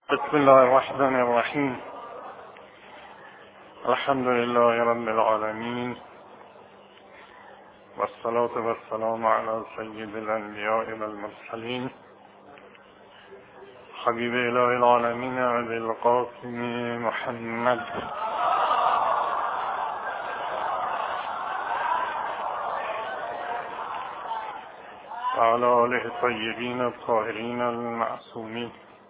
بسم الله الرحمن الرحیم. الحمد لله رب العالمین والصلاة والسلام علی سید الانبیاء والمرسلین حبیب اله العالمین ابی القاسم محمد و علی آله الطیبین الطاهرین المعصومین.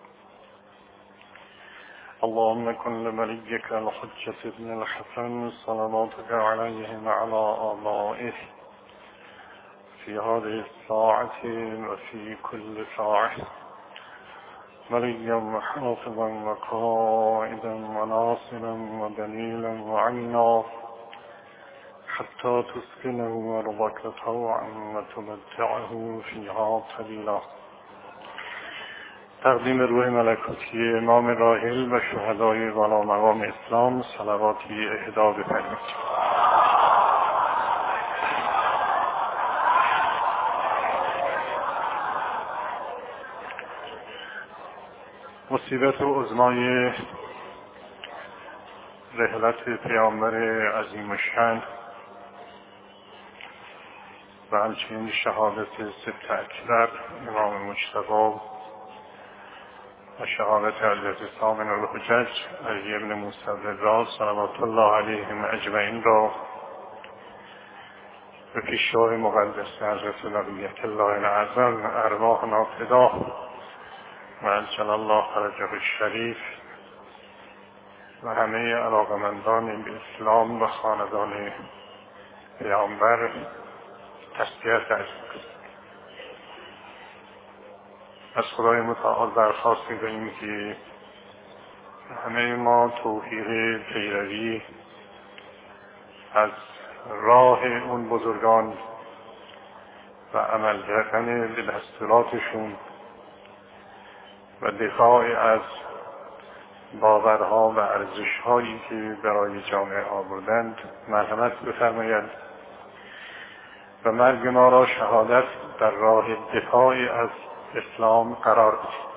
اللهم كن لوليك الحجة ابن الحسن صلواتك عليه وعلى آبائه في هذه الساعة وفي كل ساعة وليا وحافظا وقائدا وناصرا ودليلا وعينا حتى تسكنه أرضك طوعا وتمتعه فيها طويلا. تقدیم روح ملکوتی امام راحل و شهدای والا مقام اسلام صلواتی اهدا بفرمایید. مصیبت عظمای رحلت پیامبر عظیم الشأن و همچنین شهادت سبط اکبر امام مجتبی و شهادت حضرت ثامن الحجج علی ابن موسی الرضا صلوات الله علیهم اجمعین را به پیشوای مقدس حضرت بقیت الله الاعظم ارواحنا فدا و عجل الله فرجه الشریف و همه علاقمندان به اسلام و خاندان پیامبر تسلیت عرض می‌کنم. از خدای متعال درخواست می‌کنیم که همه ما توفیق پیروی از راه اون بزرگان و عمل کردن به دستوراتشون و دفاع از باورها و ارزش‌هایی که برای جامعه آوردند مرحمت بفرمایند و مرگ ما را شهادت در راه دفاع از اسلام قرار بدید.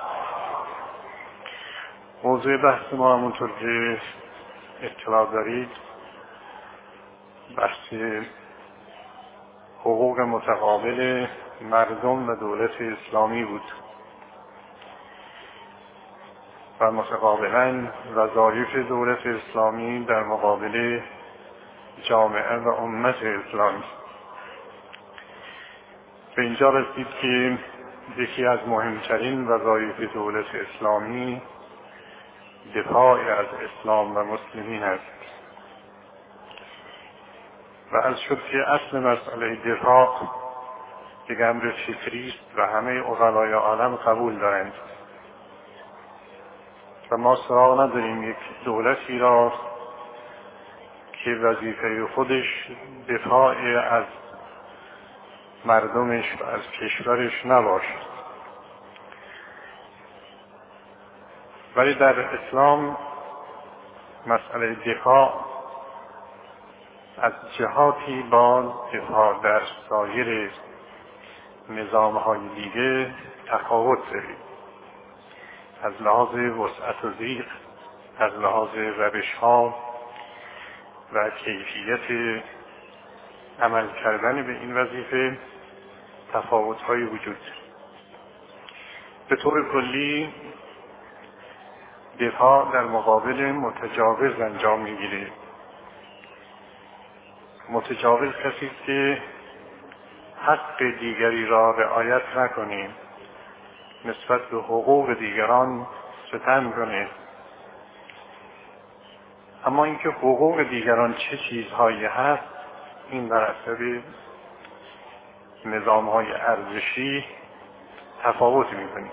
موضوع بحث ما همونطور که اطلاع دارید بحث حقوق متقابل مردم و دولت اسلامی بود و متقابلا وظایف دولت اسلامی در مقابل جامعه و امت اسلامی. به اینجا رسید که یکی از مهمترین وظایف دولت اسلامی دفاع از اسلام و مسلمین است و از شد که اصل مسئله دفاع یک امر فطری است و همه عقلای عالم قبول دارند و ما سراغ نداریم یک دولتی را که وظیفه خودش دفاع از مردمش و از کشورش نباشد. ولی در اسلام مسئله دفاع از جهاتی با دفاع در سایر نظام‌های دیگه تفاوت دارید. از لحاظ وسعت و ضیق، از لحاظ روش‌ها و کیفیت عمل کردن به این وظیفه تفاوت‌های وجود دارد. به طور کلی دفاع در مقابل متجاوز انجام می‌گیرد. متجاوز کسی است که حق دیگری را رعایت نکنه، نسبت به حقوق دیگران ستم کنه. اما اینکه حقوق دیگران چه چیزهایی هست این در اثر نظام‌های ارزشی تفاوت می‌کنه.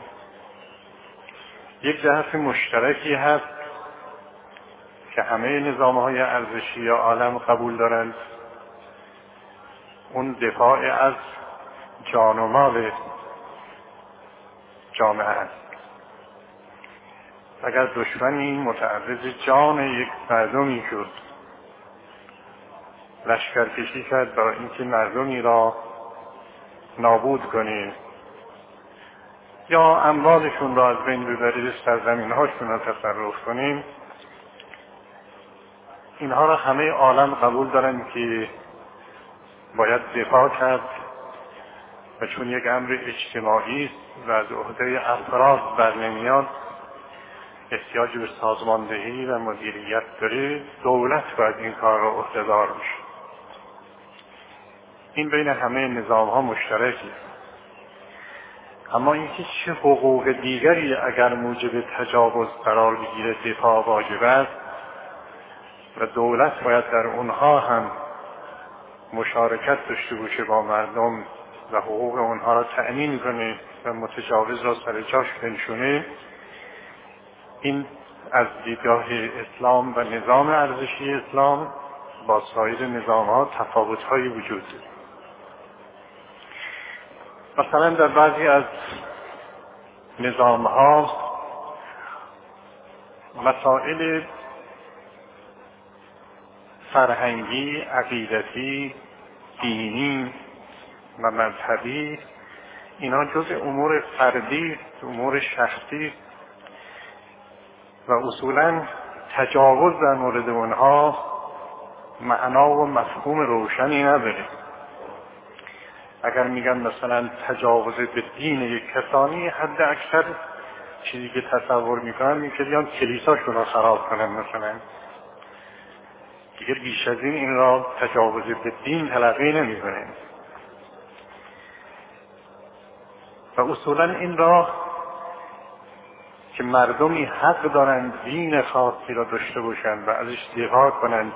یک جهت مشترکی هست که همه نظام‌های ارزشی عالم قبول دارند، اون دفاع از جان و مال جامعه است. اگر دشمنی متعرض جان یک مردمی شد، لشکرکشی کرد برای اینکه مردمی را نابود کنه یا اموالشون را از بین ببرید، سرزمین‌هاشون را تصرف کنیم، اینها را همه عالم قبول دارن که باید دفاع کرد و چون یک امر اجتماعی است و از عهده افراد بر نمیاد، احتیاج به سازماندهی و مدیریت داره، دولت باید این کار را عهده‌دار بشه. این بین همه نظام‌ها مشترکه. اما اینکه چه حقوق دیگری اگر موجب تجاوز قرار بگیره دفاع واجب است و دولت باید در اونها هم مشارکت داشته باشه با مردم و حقوق اونها را تأمین کنه و متجاوز را سر جاش بنشونه، این از دیدگاه اسلام و نظام ارزشی اسلام با سایر نظام‌ها تفاوت‌هایی وجود دارد. مثلا در بعضی از نظام‌ها مسائل فرهنگی، عقیدتی، دینی و مذهبی، اینا جزء امور فردی، امور شخصی و اصولاً تجاوز در مورد اونها معنا و مفهوم روشنی نداره. اگر میگن مثلا تجاوز به دین یک کسانی، حد اکثر چیزی که تصور میکنن این که بیان کلیساشون را خراب کنن، مثلا دیگر بیش از این را تجاوز به دین تلقی نمیکنن. و اصولا این را که مردمی حق دارند دین خاصی را داشته باشند و ازش دفاع کنند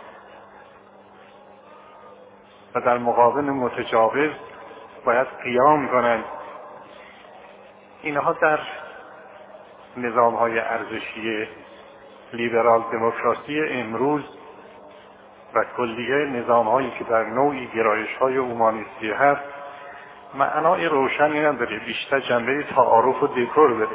و در مقابل متجاوز باید قیام کنند، اینها در نظام‌های ارزشی لیبرال دموکراسی امروز و کلیه نظام‌هایی که در نوعی گرایش‌های اومانیستی هست معنای روشنی نداره، بیشتر جنبه تعارف و دکور داره.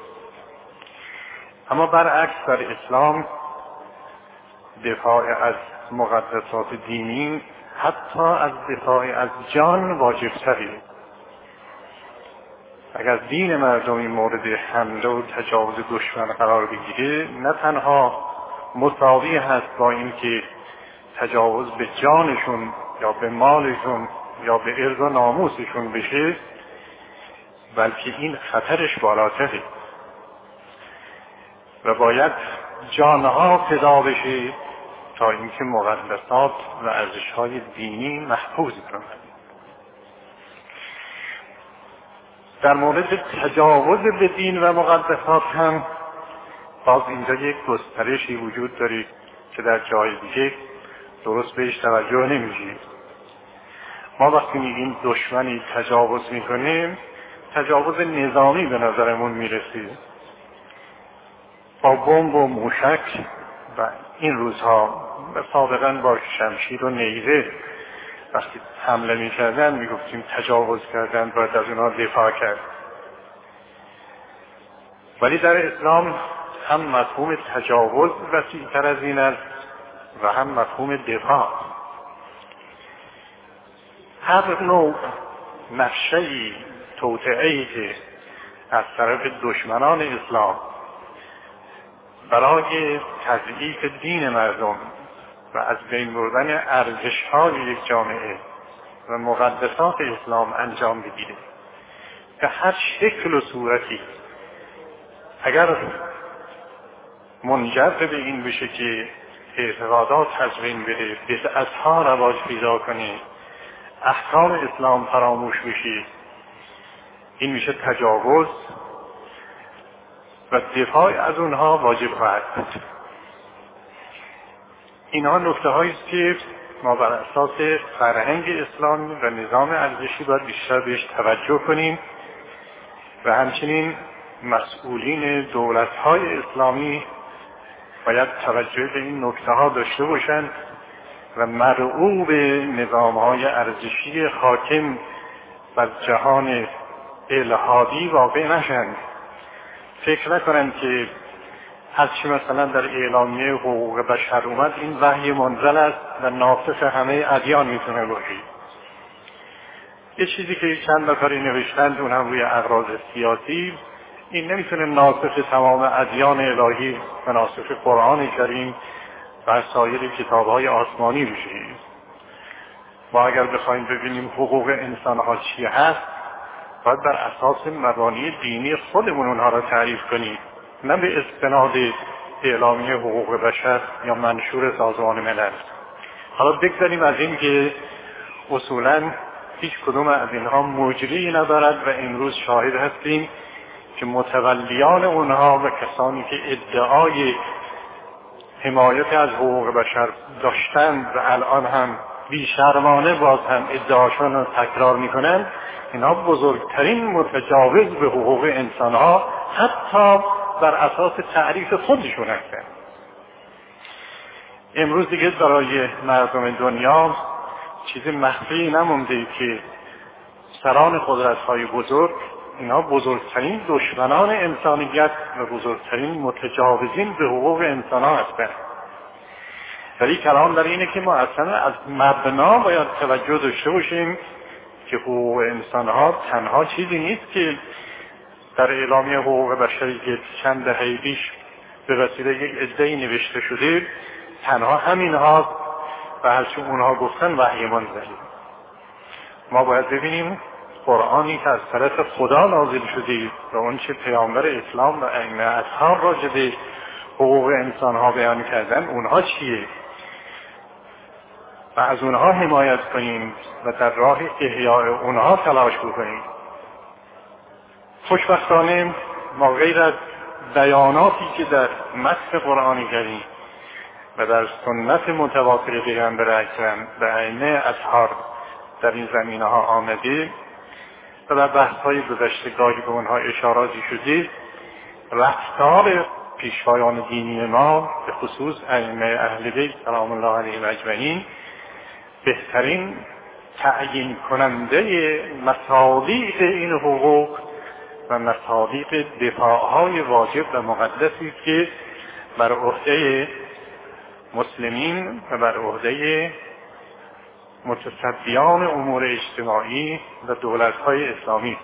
اما برعکس در اسلام دفاع از مقدسات دینی حتی از دفاع از جان واجب تره. اگر دین مردمی مورد حمله و تجاوز دشمن قرار بگیره، نه تنها مساوی هست با این که تجاوز به جانشون یا به مالشون یا به عرض و ناموسشون بشه، بلکه این خطرش بالاتره و باید جانها فدا بشه تا اینکه مقدسات و ارزش‌های دینی محفوظ کنند. در مورد تجاوز به دین و مقدسات هم باز اینجا یک گسترشی وجود داره که در جای دیگه درست بهش توجه نمیشه. ما وقتی میگیم دشمنی تجاوز میکنیم، تجاوز نظامی به نظرمون میرسه، با بمب و موشک و این روزها سابقا با شمشیر و نیزه وقتی حمله میکردن میگفتیم تجاوز کردن، باید از اونها دفاع کرد. ولی در اسلام هم مفهوم تجاوز وسیع‌تر از این است و هم مفهوم دفاع. هر نوع نقشه‌ای توطئه‌ای که از طرف دشمنان اسلام برای تضعیف دین مردم و از بین بردن ارزش‌های یک جامعه و مقدسات اسلام انجام بگیره، به هر شکل و صورتی اگر منجر به این بشه که اعتقادات از بین بره، بدعت‌ها رواج پیدا کنه، احکام اسلام فراموش بشه، این میشه تجاوز و دفاع از اونها واجب خواهد بود. اینها نکته هایی است که ما بر اساس فرهنگ اسلامی و نظام ارزشی باید بیشتر بهش توجه کنیم و همچنین مسئولین دولت های اسلامی باید توجه به این نکته ها داشته باشند و مرعوب نظام های ارزشی حاکم بر جهان الحادی واقع نشند. فکر نکنند که هر چی مثلا در اعلامیه حقوق بشر اومد این وحی منزل است و ناسخ همه ادیان میتونه باشه. یه چیزی که چند نفری نوشتند اون هم روی اغراض سیاسی، این نمیتونه ناسخ تمام ادیان الهی و ناسخ قرآن کریم و سایر کتاب‌های آسمانی بشه. ما اگر بخوایم ببینیم حقوق انسان‌ها چی هست، باید بر اساس مبانی دینی خودمون اونها را تعریف کنیم، نه به استناد اعلامیه حقوق بشر یا منشور سازمان ملل. حالا بگذاریم از این که اصولاً هیچ کدوم از اینها مجری ندارد و امروز شاهد هستیم که متولیان اونها و کسانی که ادعای حمایت از حقوق بشر داشتند و الان هم بیشرمانه باز هم ادعاشون رو تکرار میکنند، اینها بزرگترین متجاوز به حقوق انسانها حتی بر اساس تعریف خودشون هستند. امروز دیگه برای مردم دنیا چیز مخفی نمونده که سران قدرت‌های بزرگ اینها بزرگترین دشمنان انسانیت و بزرگترین متجاوزین به حقوق انسان‌ها هستند. ولی کلام در اینه که ما اصلا از مبنا باید توجه داشته باشیم که حقوق انسان‌ها تنها چیزی نیست که در اعلامیه حقوق بشری که چند دهه پیش به وسیله یک عده‌ای نوشته شده تنها همین هاست و هرچی اونها گفتن وحیمان زدیم. ما باید ببینیم قرآنی که از طرف خدا نازل شده و اون چه پیامبر اسلام و ائمه اطهار راجع به حقوق انسان‌ها بیان کردن اونها چیه و از اونها حمایت کنیم و در راه احیاء اونها تلاش بکنیم. خوشبختانه ما غیر از بیاناتی که در متن قرآن کریم و در سنت متواتر پیغمبر اکرم و ائمه اطهار در این زمینه‌ها آمده و در بحث‌های گذشتگاهی به اونها اشاراتی شده، رفتار پیشوایان دینی ما به خصوص ائمه اهل بیت سلام الله علیهم اجمعین بهترین تعیین کننده مصادیق این حقوق و مصادیق دفاعهای واجب و مقدسی که بر عهده مسلمین و بر عهده متصدیان امور اجتماعی و دولت‌های اسلامی.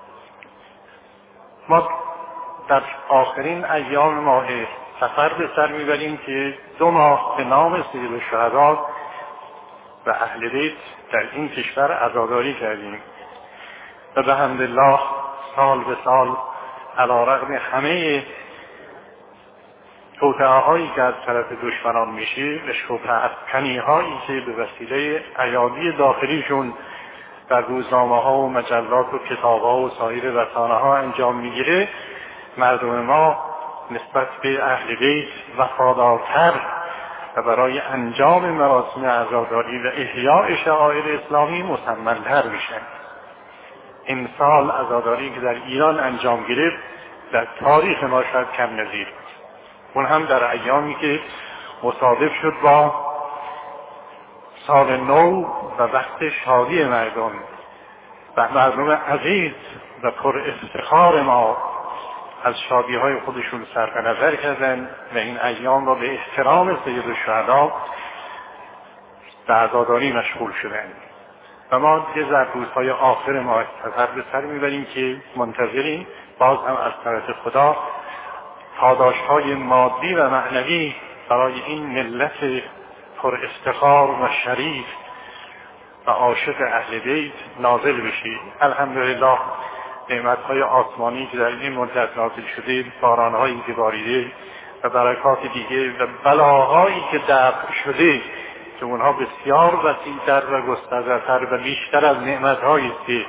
ما در آخرین ایام ماه صفر به سر میبریم که 2 ماه به نام سید الشهدا و اهل بیت در این کشور عزاداری کردیم و به حمدالله سال به سال علیرغم همه توطئه‌هایی که از طرف دشمنان میشه و شبه‌افکنی‌هایی که به وسیله ایادی داخلیشون در روزنامه‌ها و مجلات و کتاب‌ها و سایر رسانه‌ها انجام میگیره، مردم ما نسبت به اهل بیت وفادارتر و برای انجام مراسم عزاداری و احیاء شعائر اسلامی مصمم‌تر میشن. این سال عزاداری که در ایران انجام گرفت در تاریخ ما شاید کم نظیر، اون هم در ایامی که مصادف شد با سال نو و وقت شادی مردم و مردم عزیز و پر افتخار ما از شادی‌های خودشون صرف نظر کردن و این ایام را به احترام سید الشهدا به عزاداری مشغول شدند. و ما دیگه در روزهای آخر ماه صفر به سر میبریم که منتظریم باز هم از طرف خدا پاداش‌های مادی و معنوی برای این ملت پر افتخار و شریف و عاشق اهل بیت نازل بشه. الحمدلله نعمت‌های آسمانی که در این مدت نازل شده، باران‌هایی که باریده و برکات دیگه و بلاهایی که دفع شده که اونها بسیار وسیع‌تر و گسترده‌تر و بیشتر از نعمت‌هایی که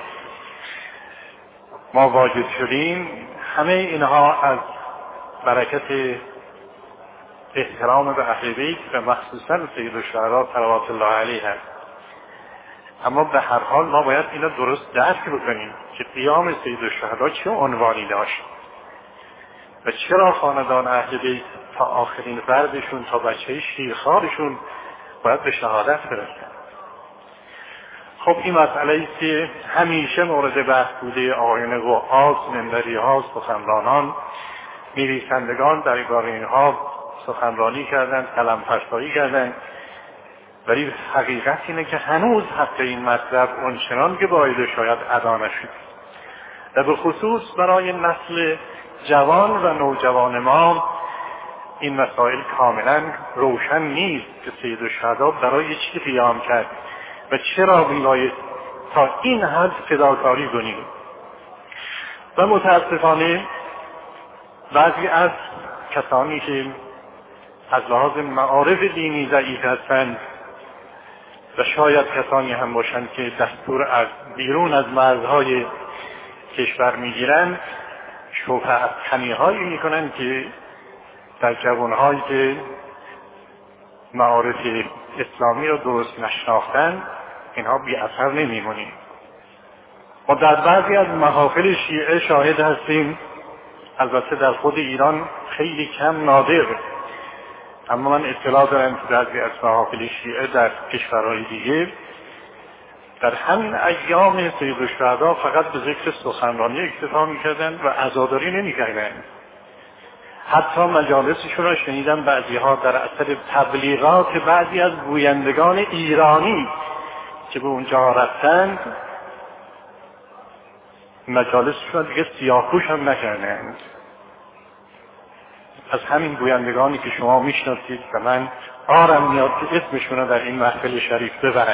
ما واجد شدیم، همه اینها از برکت احترام به اهل بیت و مخصوصا سید الشهدا صلوات الله علیه هست. اما به هر حال ما باید اینو درست درک بکنیم که قیام سید الشهدا چه عنوانی داشت و چرا خاندان اهل بیت تا آخرین فردشون تا بچه شیرخوارشون باید به شهادت برسن. خب این مسئله است که همیشه مورد بحث بوده. آقایان وعاظ، منبری‌ها، سخنرانان، نویسندگان درباره اینها سخنرانی کردند، قلم‌فشاری کردند ولی حقیقت اینه که هنوز حق این مطلب اونچنان که باید شاید ادا نشد و به خصوص برای نسل جوان و نوجوان ما این مسائل کاملا روشن نیست که سید الشهدا برای چی قیام کرد و چرا میباید تا این حد فداکاری کنیم. و متاسفانه بعضی از کسانی که از لحاظ معارف دینی ضعیف هستند و شاید کسانی هم باشند که دستور از بیرون از مرزهای کشور میگیرند، شبهه از کمی‌هایی میکنند که در جوانهایی که معارف اسلامی را درست نشناختند اینها بی اثر نمیمونیم. ما در بعضی از محافل شیعه شاهد هستیم، البته در خود ایران خیلی کم، نادر، اما من اطلاع دارم که بعضی از محافل شیعه در کشورهای دیگه در همین ایام سید الشهدا فقط به ذکر سخنرانی اکتفا میکردن و عزاداری نمیکردن. حتی مجالسشون را شنیدم بعضیها در اثر تبلیغات بعضی از گویندگان ایرانی که به اونجا رفتند مجالسشون دیگه سیاه‌پوش هم نکردند. از همین گویندگانی که شما میشناسید و من آرم میاد که اسمشون رو در این محفل شریف ببرم.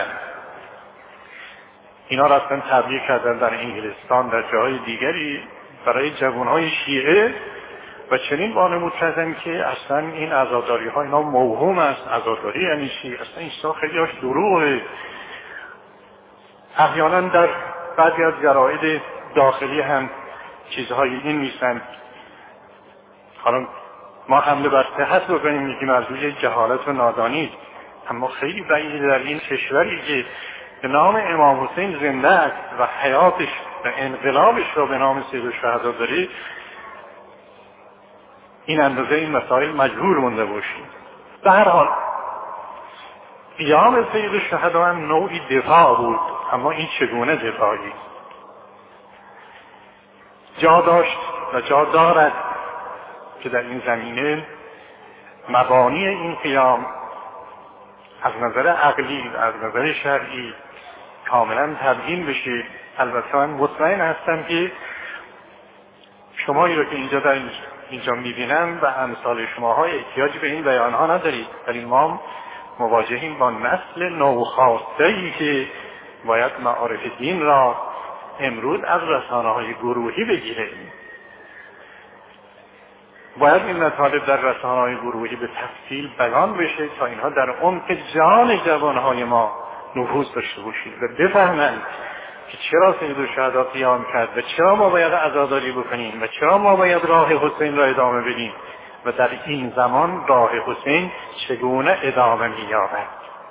اینا رفتن تبلیغ کردن در انگلستان، در جاهای دیگری برای جوانهای شیعه و چنین وانمود کردن که اصلا این عزاداری ها اینا موهوم است. عزاداری یعنی چی؟ اصلا این چیزا خیلی هاش دروغه. احیانا در بعضی از جراید داخلی هم چیزهای این نیستن. حالا ما حمله بر صحت بکنیم میگیم از روی جهالت و نادانی، اما خیلی بعیده در این کشوری که به نام امام حسین زنده است و حیاتش و انقلابش را به نام سید الشهدا داره این اندازه این مسائل مجبور مونده باشیم. به هر حال قیام سید الشهدا هم نوعی دفاع بود، اما این چگونه دفاعی جا داشت و جا دارد که در این زمینه مبانی این قیام از نظر عقلی و از نظر شرعی کاملا تبیین بشه. البته من مطمئن هستم که شمایی رو که اینجا در اینجا میبینم و امثال شماهای احتیاج به این بیانها ندارید، ولی ما مواجهیم با نسل نوخاسته‌ای که باید معارف دین را امروز از رسانه‌های گروهی بگیره. باید این مطالب در رسانه‌های گروهی به تفصیل بیان بشه تا اینها در عمق جان جوانهای ما نفوذ داشته باشید و بفهمند که چرا سید الشهدا قیام کرد و چرا ما باید عزاداری بکنیم و چرا ما باید راه حسین را ادامه بدیم و در این زمان راه حسین چگونه ادامه می‌یابد.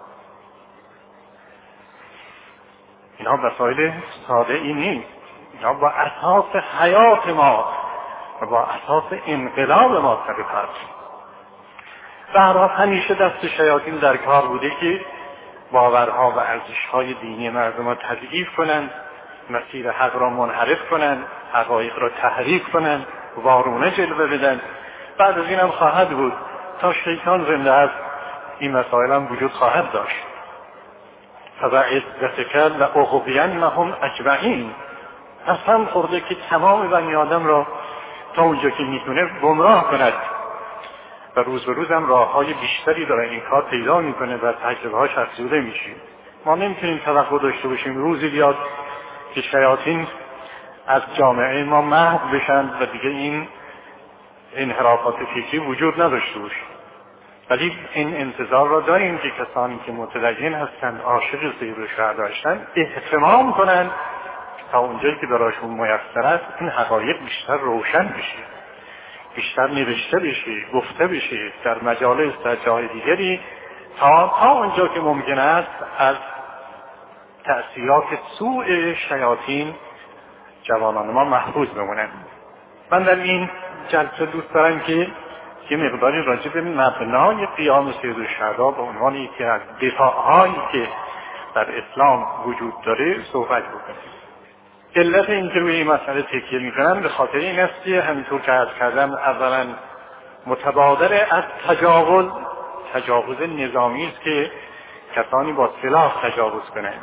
اینا مسائل ساده ای نیست. اینا با اساس حیات ما و با اساس انقلاب ما ثابت است. در حال همیشه دست شیاطین در کار بوده که باورها و ارزش‌های دینی مردم را تضعیف کنند، مسیر حق را منحرف کنند، حقایق را تحریف کنند، وارونه جلوه بدن. بعد از این هم خواهد بود تا شیطان زنده است این مسائل هم وجود خواهد داشت. فَبِعِزَّتِكَ لَأُغْوِيَنَّهُمْ أَجْمَعِینَ قسم خورده که تمام بنی آدم را تا اونجا که میتونه گمراه کند و روز به روز هم راه‌های بیشتری داره این کار پیدا میکنه و تجربه‌هاش افزوده میشه. ما نمیتونیم توقع داشته باشیم روزی بیاد که شیاطین از جامعه ما محو بشن و دیگه این انحرافات فکری وجود نداشته باشه. ولی این انتظار را داریم که کسانی که متدین هستند، عاشق سید الشهدا هستند، اهتمام کنند تا اونجایی که برایشون میسر است این حقایق بیشتر روشن بشه، بیشتر نوشته بشه، گفته بشه در مجالس، در جای دیگری، تا اونجا که ممکن است از تأثیرات سوء شیاطین جوانان ما محفوظ بمونند. من در این جلسه دوست دارم که یه مقداری راجع به مبنای قیام سید الشهدا به عنوان یکی از دفاع‌هایی که در اسلام وجود داره صحبت بکنیم. علت این که روی این مسئله تکیه میکنم به خاطر این است که همینطور که عرض کردم اولا متبادر از تجاوز نظامی است که کسانی با سلاح تجاوز کنند.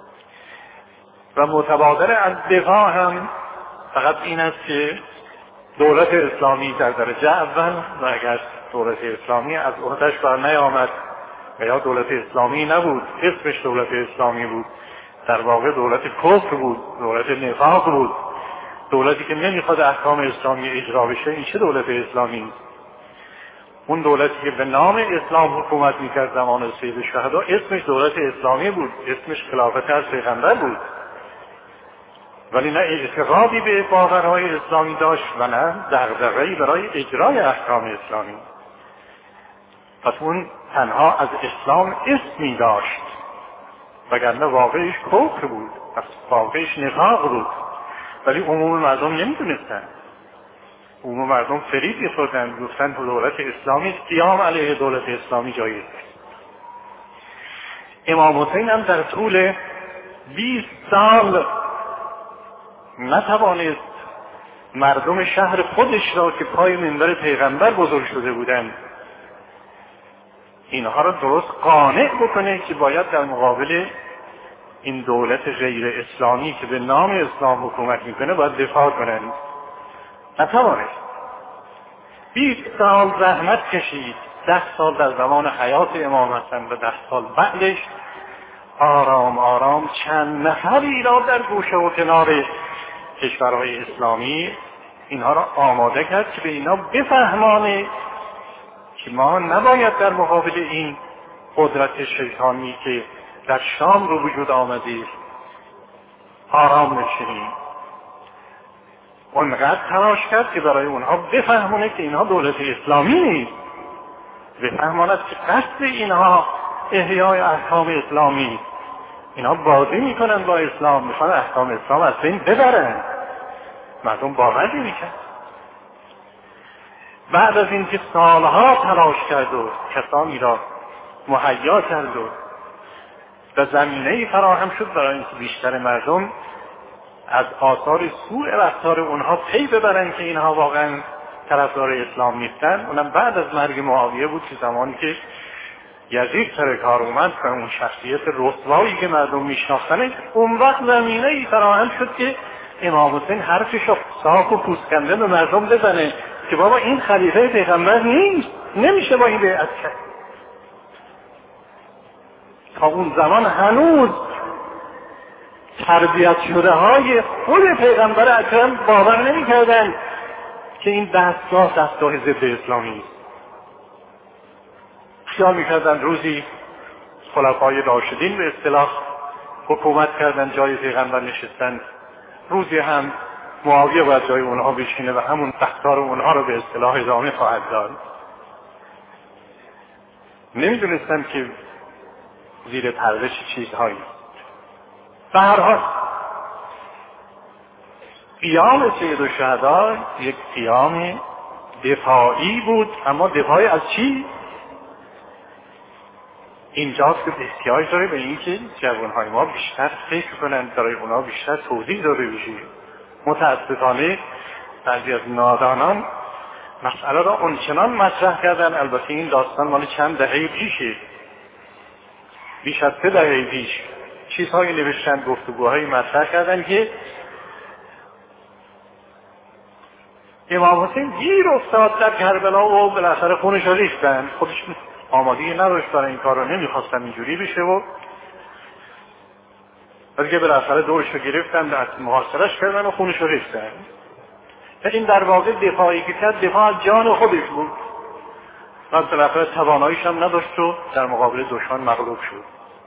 و متبادر از دفاع هم فقط این است که دولت اسلامی در درجه اول و اگر دولت اسلامی از عهده‌اش بر نیامد و یا دولت اسلامی نبود، اسمش دولت اسلامی بود، در واقع دولت کفر بود، دولت نفاق بود، دولتی که نمیخواد احکام اسلامی اجرا بشه. این چه دولت اسلامی است؟ اون دولتی که به نام اسلام حکومت میکرد زمان سید الشهدا اسمش دولت اسلامی بود، اسمش خلافت از پیغمبر بود، ولی نه اعتقادی به باورهای اسلامی داشت و نه دغدغه‌ای برای اجرای احکام اسلامی. پس اون تنها از اسلام اسمی داشت، وگرنه واقعش کفر بود، واقعش نفاق بود، ولی عموم مردم نمیدونستن. عموم مردم فریب می‌خوردن، گفتن دولت اسلامی قیام علیه دولت اسلامی جایز است. امام حسین هم در طول 20 سال نتوانست مردم شهر خودش را که پای منبر پیغمبر بزرگ شده بودند اینها را درست قانع بکنه که باید در مقابل این دولت غیر اسلامی که به نام اسلام حکومت میکنه باید دفاع کنند. نتوانست. 20 سال زحمت کشید، 10 سال در زمان حیات امام حسن و 10 سال بعدش آرام آرام چند نفری را در گوشه و کنار کشورهای اسلامی اینها را آماده کرد که به اینا بفهمانه که ما نباید در مقابل این قدرت شیطانی که در شام رو وجود آمده آرام نشینیم. اونقدر تلاش کرد که برای اونها بفهمونه که اینها دولت اسلامی نیست، بفهماند که قصد اینها احیای احکام اسلامی، اینها بازی میکنن با اسلام، میخوان احکام اسلام از بین ببرن. مردم باور نمی‌کرد. بعد از اینکه سالها تلاش کرد و کسانی را مهیا کرد و زمینه‌ای فراهم شد برای اینکه بیشتر مردم از آثار سوء رفتار اونها پی ببرن که اینها واقعا طرفدار اسلام نیستن، اونم بعد از مرگ معاویه بود که زمانی که یزید سر کار اومد و اون شخصیت رسوایی که مردم میشناختن، اون وقت زمینه‌ای فراهم شد که امام حسین حرفش رو ساک و پوسکنده به مردم بزنه که بابا این خلیفه پیغمبر نیست، نمیشه با این بیعت کرد. تا اون زمان هنوز تربیت شده های خود پیغمبر اکرم باور نمی کردن که این دستگاه ضد اسلامی است. خیال می کردن روزی خلفای راشدین به اصطلاح حکومت کردن، جای پیغمبر نشستن، روزی هم معاویه باید جای اونها بشینه و همون رفتار اونها رو به اصطلاح ادامه خواهد داد. نمیدونستن که زیر پرده چه چیزهایی. به هر حال قیام سید الشهدا یک قیام دفاعی بود، اما دفاعی از چی؟ اینجاست که احتیاج داره به این که جوانهای ما بیشتر فکر کنند، برای اونا بیشتر توضیح داده بشه. متاسفانه بعضی از نادانان مسئله را اونچنان مطرح کردن، البته این داستان مال چند دهه پیشه، بیش از 3 دهه پیش چیزهایی نوشتن، گفتگوهایی مطرح کردن که امام حسین گیر افتاد در کربلا و بالاخره خونش رو ریختن. خودش آمادگی نداشت برای این کار رو، نمیخواستن اینجوری بشه و دیگه بالاخره دورش رو گرفتن، در محاصره‌اش کردن و خونش رو ریختن. این در واقع دفاعی که کرد دفاع از جان خودش بود و بالاخره تواناییش هم نداشت و در مقابل دشمن مغلوب شد.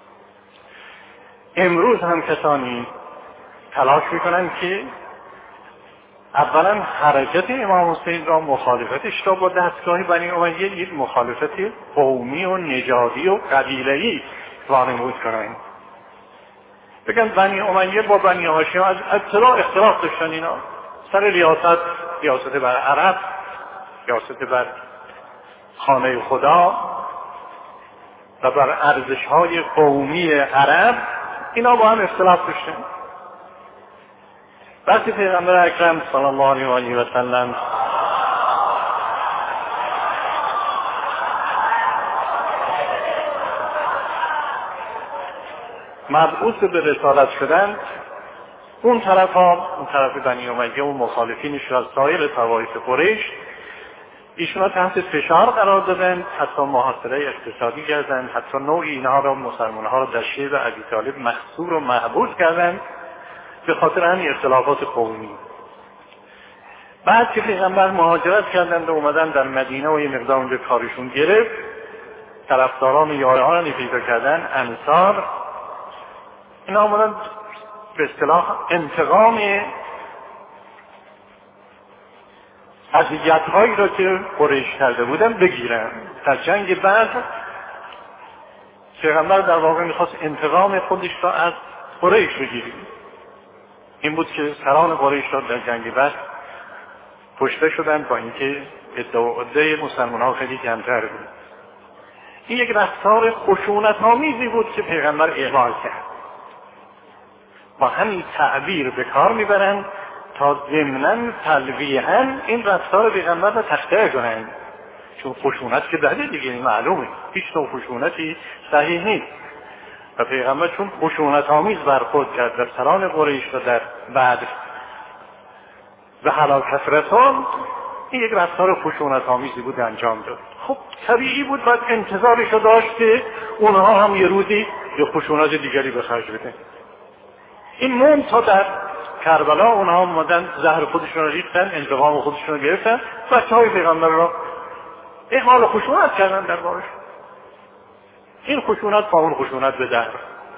امروز هم کسانی تلاش میکنن که اولا حرکت امام حسین را، مخالفتش را با دستگاه بنی امیه یک مخالفت قومی و نژادی و قبیله‌ای وانمود کنند. بگن بنی امیه با بنی هاشم از ابتدا اختلاف داشتن، اینا سر ریاست بر عرب، ریاست بر خانه خدا و بر ارزش‌های قومی عرب، اینا با هم اختلاف داشتن. وقتی پیغمبر اکرم صلی الله علیه و سلم مبعوث به رسالت شدن، اون طرف بنی امیه و مخالفینش از سایر طوایف قریش ایشونا تحت فشار قرار دادن، حتی محاصره اقتصادی کردن، حتی نوعی اینها را مسلمانها را در شیب ابی طالب محصور و محبوس کردن به خاطر همین اختلافات قومی. بعد که پیغمبر مهاجرت کردند و اومدن در مدینه و یه مقدار اونجا کارشون گرفت، طرفداران یاران پیدا کردن، انصار، اینا اومدن به اصطلاح انتقام اذیت‌هایی را که قریش کرده بودن بگیرن. در جنگ بعد پیغمبر در واقع میخواست انتقام خودش را از قریش بگیره. این بود که سران قریش را در جنگ بعد کشته شدن، با اینکه عده مسلمان‌ها خیلی کمتر بود. این یک رفتار خشونت‌آمیزی بود که پیغمبر اعمال کرد. با همین تعبیر به کار میبرند تا ضمناً تلویحاً این رفتار پیغمبر را تخطئه کنند، چون خشونت که بده دیگه، معلومه هیچ نوع خشونتی صحیح نیست و پیغمبر چون خشونت آمیز برخورد کرد در سران قریش و در بعد به هلاکت رساند، این یک رفتار خشونت آمیزی بود انجام داد. خب طبیعی بود باید انتظارش رو داشت که اونها هم یه روزی یه خشونت دیگری به خرج بدن. این موند تا در کربلا اونها اومدن زهر خودشون رو ریختن، انتقام خودشون رو گرفتن، بچه‌های پیغمبر را اعمال خشونت کردن در بارش. این خشونت با اون خشونت به در.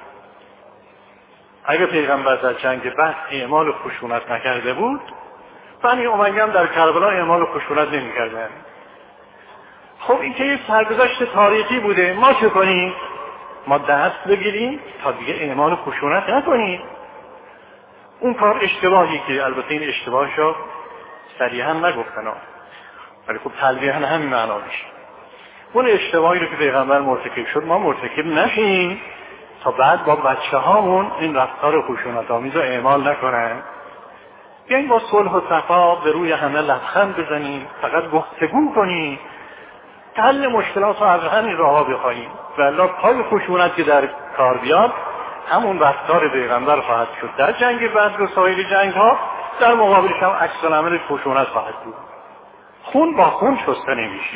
اگه پیغمبر در جنگ بعد اعمال خشونت نکرده بود، بنی امیه هم در کربلا اعمال خشونت نمی‌کردن. خب این که یه سرگذشت تاریخی بوده، ما چه کنیم؟ ما دست بگیریم تا دیگه اعمال خشونت نکنیم. اون کار اشتباهی که البته این اشتباهش رو صریحاً نگفتن، ولی خب تلویحاً همین معنا میشه. اون اشتباهی رو که پیغمبر مرتکب شد ما مرتکب نشیم تا بعد با بچه هامون این رفتار خشونت آمیز رو اعمال نکنن. بیاییم با صلح و صفا به روی همه لبخند بزنیم، فقط گفتگو کنیم، حل مشکلات رو از همین راه‌ها بخواهیم. والله پای خشونت که در کار بیاد همون رفتار پیغمبر خواهد شد در جنگ بعد و سایر جنگ ها، در مقابلش هم عکس العمل خشونت خواهد بود. خون با خون شسته نمیشه.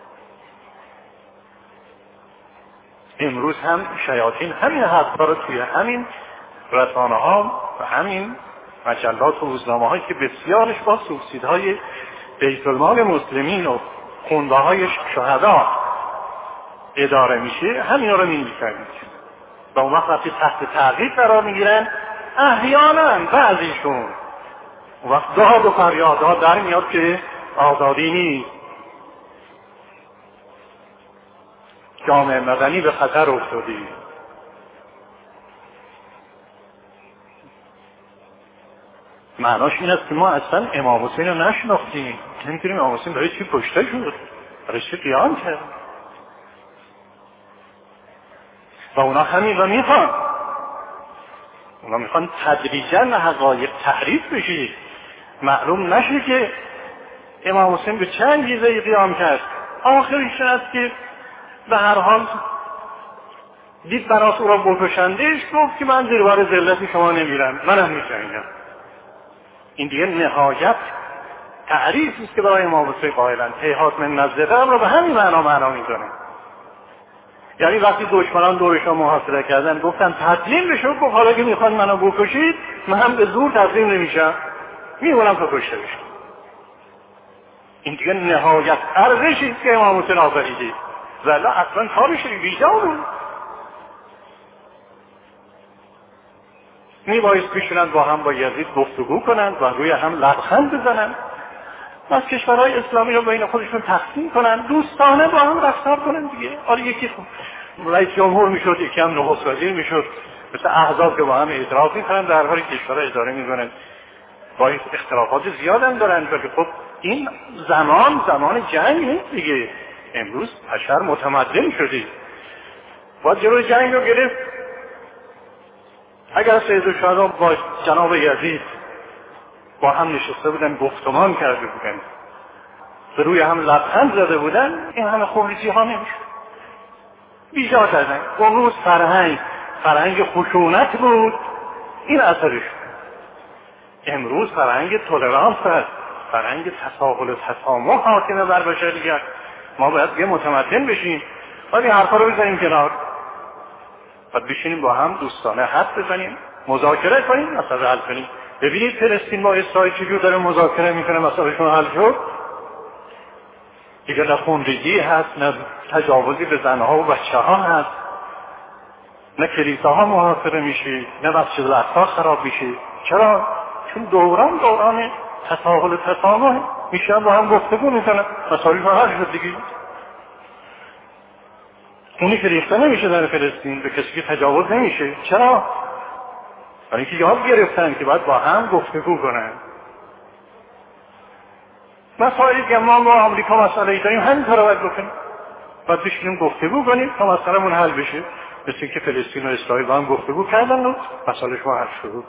امروز هم شیاطین همین حرفا رو توی همین رسانه ها و همین مجلات و روزنامه هایی که بسیارش با سوبسیدهای بیت المال مسلمین و خونبه های شهدا اداره میشه، همین رو می‌نویسن و اون وقتی تحت تعقیب قرار میگیرن، احیانا بعضیشون اون وقت داد و فریادها در میاد که آزادی نیست، جامعه مدنی به خطر افتادی. معناش این است که ما اصلا امام حسین رو نشناختیم، نمی‌دونیم امام حسین برای چی کشته شد، برای چی قیام کرد. و اونا همین رو میخوان، اونا میخوان تدریجاً حقایق تحریف بشه، معلوم نشه که امام حسین به چه انگیزه‌ای قیام کرد. آخرش است که به هر حال دید بناس او را بکشندش، گفت که من زیر بار ذلت شما نمیرم، منم میجنگم. این دیگه نهایت تعریفی است که برای امام حسین قائلند. هیهات من نزدیقه را به همین معنا میدونن. یعنی وقتی دشمنان دورش را محاصره کردن گفتن تسلیم بشو، گفت حالا که میخوان منو بکشید من هم به زور تسلیم نمیشم، میمونم تا کشته بشم. این دیگه نهایت ارزشی است که امام حسین آفریده، ولی اصلا کارش بیجا بود. میبایست بشونند با هم با یزید گفتگو کنند و روی هم لبخند بزنند و از کشورهای اسلامی رو بین خودشون تقسیم کنند، دوستانه با هم رفتار کنند دیگه. حالا یکی رئیس جمهور میشد، یکی هم نخست وزیر میشد، مثل احزاب که با هم اعتراف میکنند، در حالی کشورها اداره میکنند با اختلافات زیاد هم دارند. ولی خب این زمان جنگ نیست دیگه. امروز بشر متمدن شده، باید جلوی جنگ رو گرفت. اگر سید الشهدا با جناب یزید با هم نشسته بودن، گفتمان کرده بودن، به روی هم لبخند زده بودن، این همه خونریزی ها نمیشه. بیجا کردن. اون روز فرهنگ فرهنگ خشونت بود، این اثرش. امروز فرهنگ تولرانس است، فرهنگ تساهل و تسامح حاکمه بر بشریت. ما باید یه متمدن بشیم، باید این حرفا رو بزنیم کنار، باید بشینیم با هم دوستانه حرف بزنیم، مذاکره کنیم، مسئله حل کنیم. ببینید فلسطین با اسرائیل چجور داره مذاکره میکنه، مسئلهشون حل شد. دیگه نه خونریزی هست، نه تجاوزی به زنها و بچه ها هست، نه کلیساها محاصره میشه، نه مسجد الاقصی خراب میشه. چرا؟ چون دوران تساهل و تسامح میشه، با هم گفتگو میکنن، مسائل حل شد دیگه. اونی که ریخته نمیشه در فلسطین، به کسی که تجاوز نمیشه. چرا؟ برای اینکه یاد گرفتن که باید با هم گفتگو کنن. مسائلی که ما با آمریکا مسئله داریم همینطور رو باید بکنیم، باید بشینیم گفتگو کنیم تا مسئله‌مون حل بشه. مثل اینکه فلسطین و اسرائیل با هم گفتگو کردن و مسئله‌شون حل شد.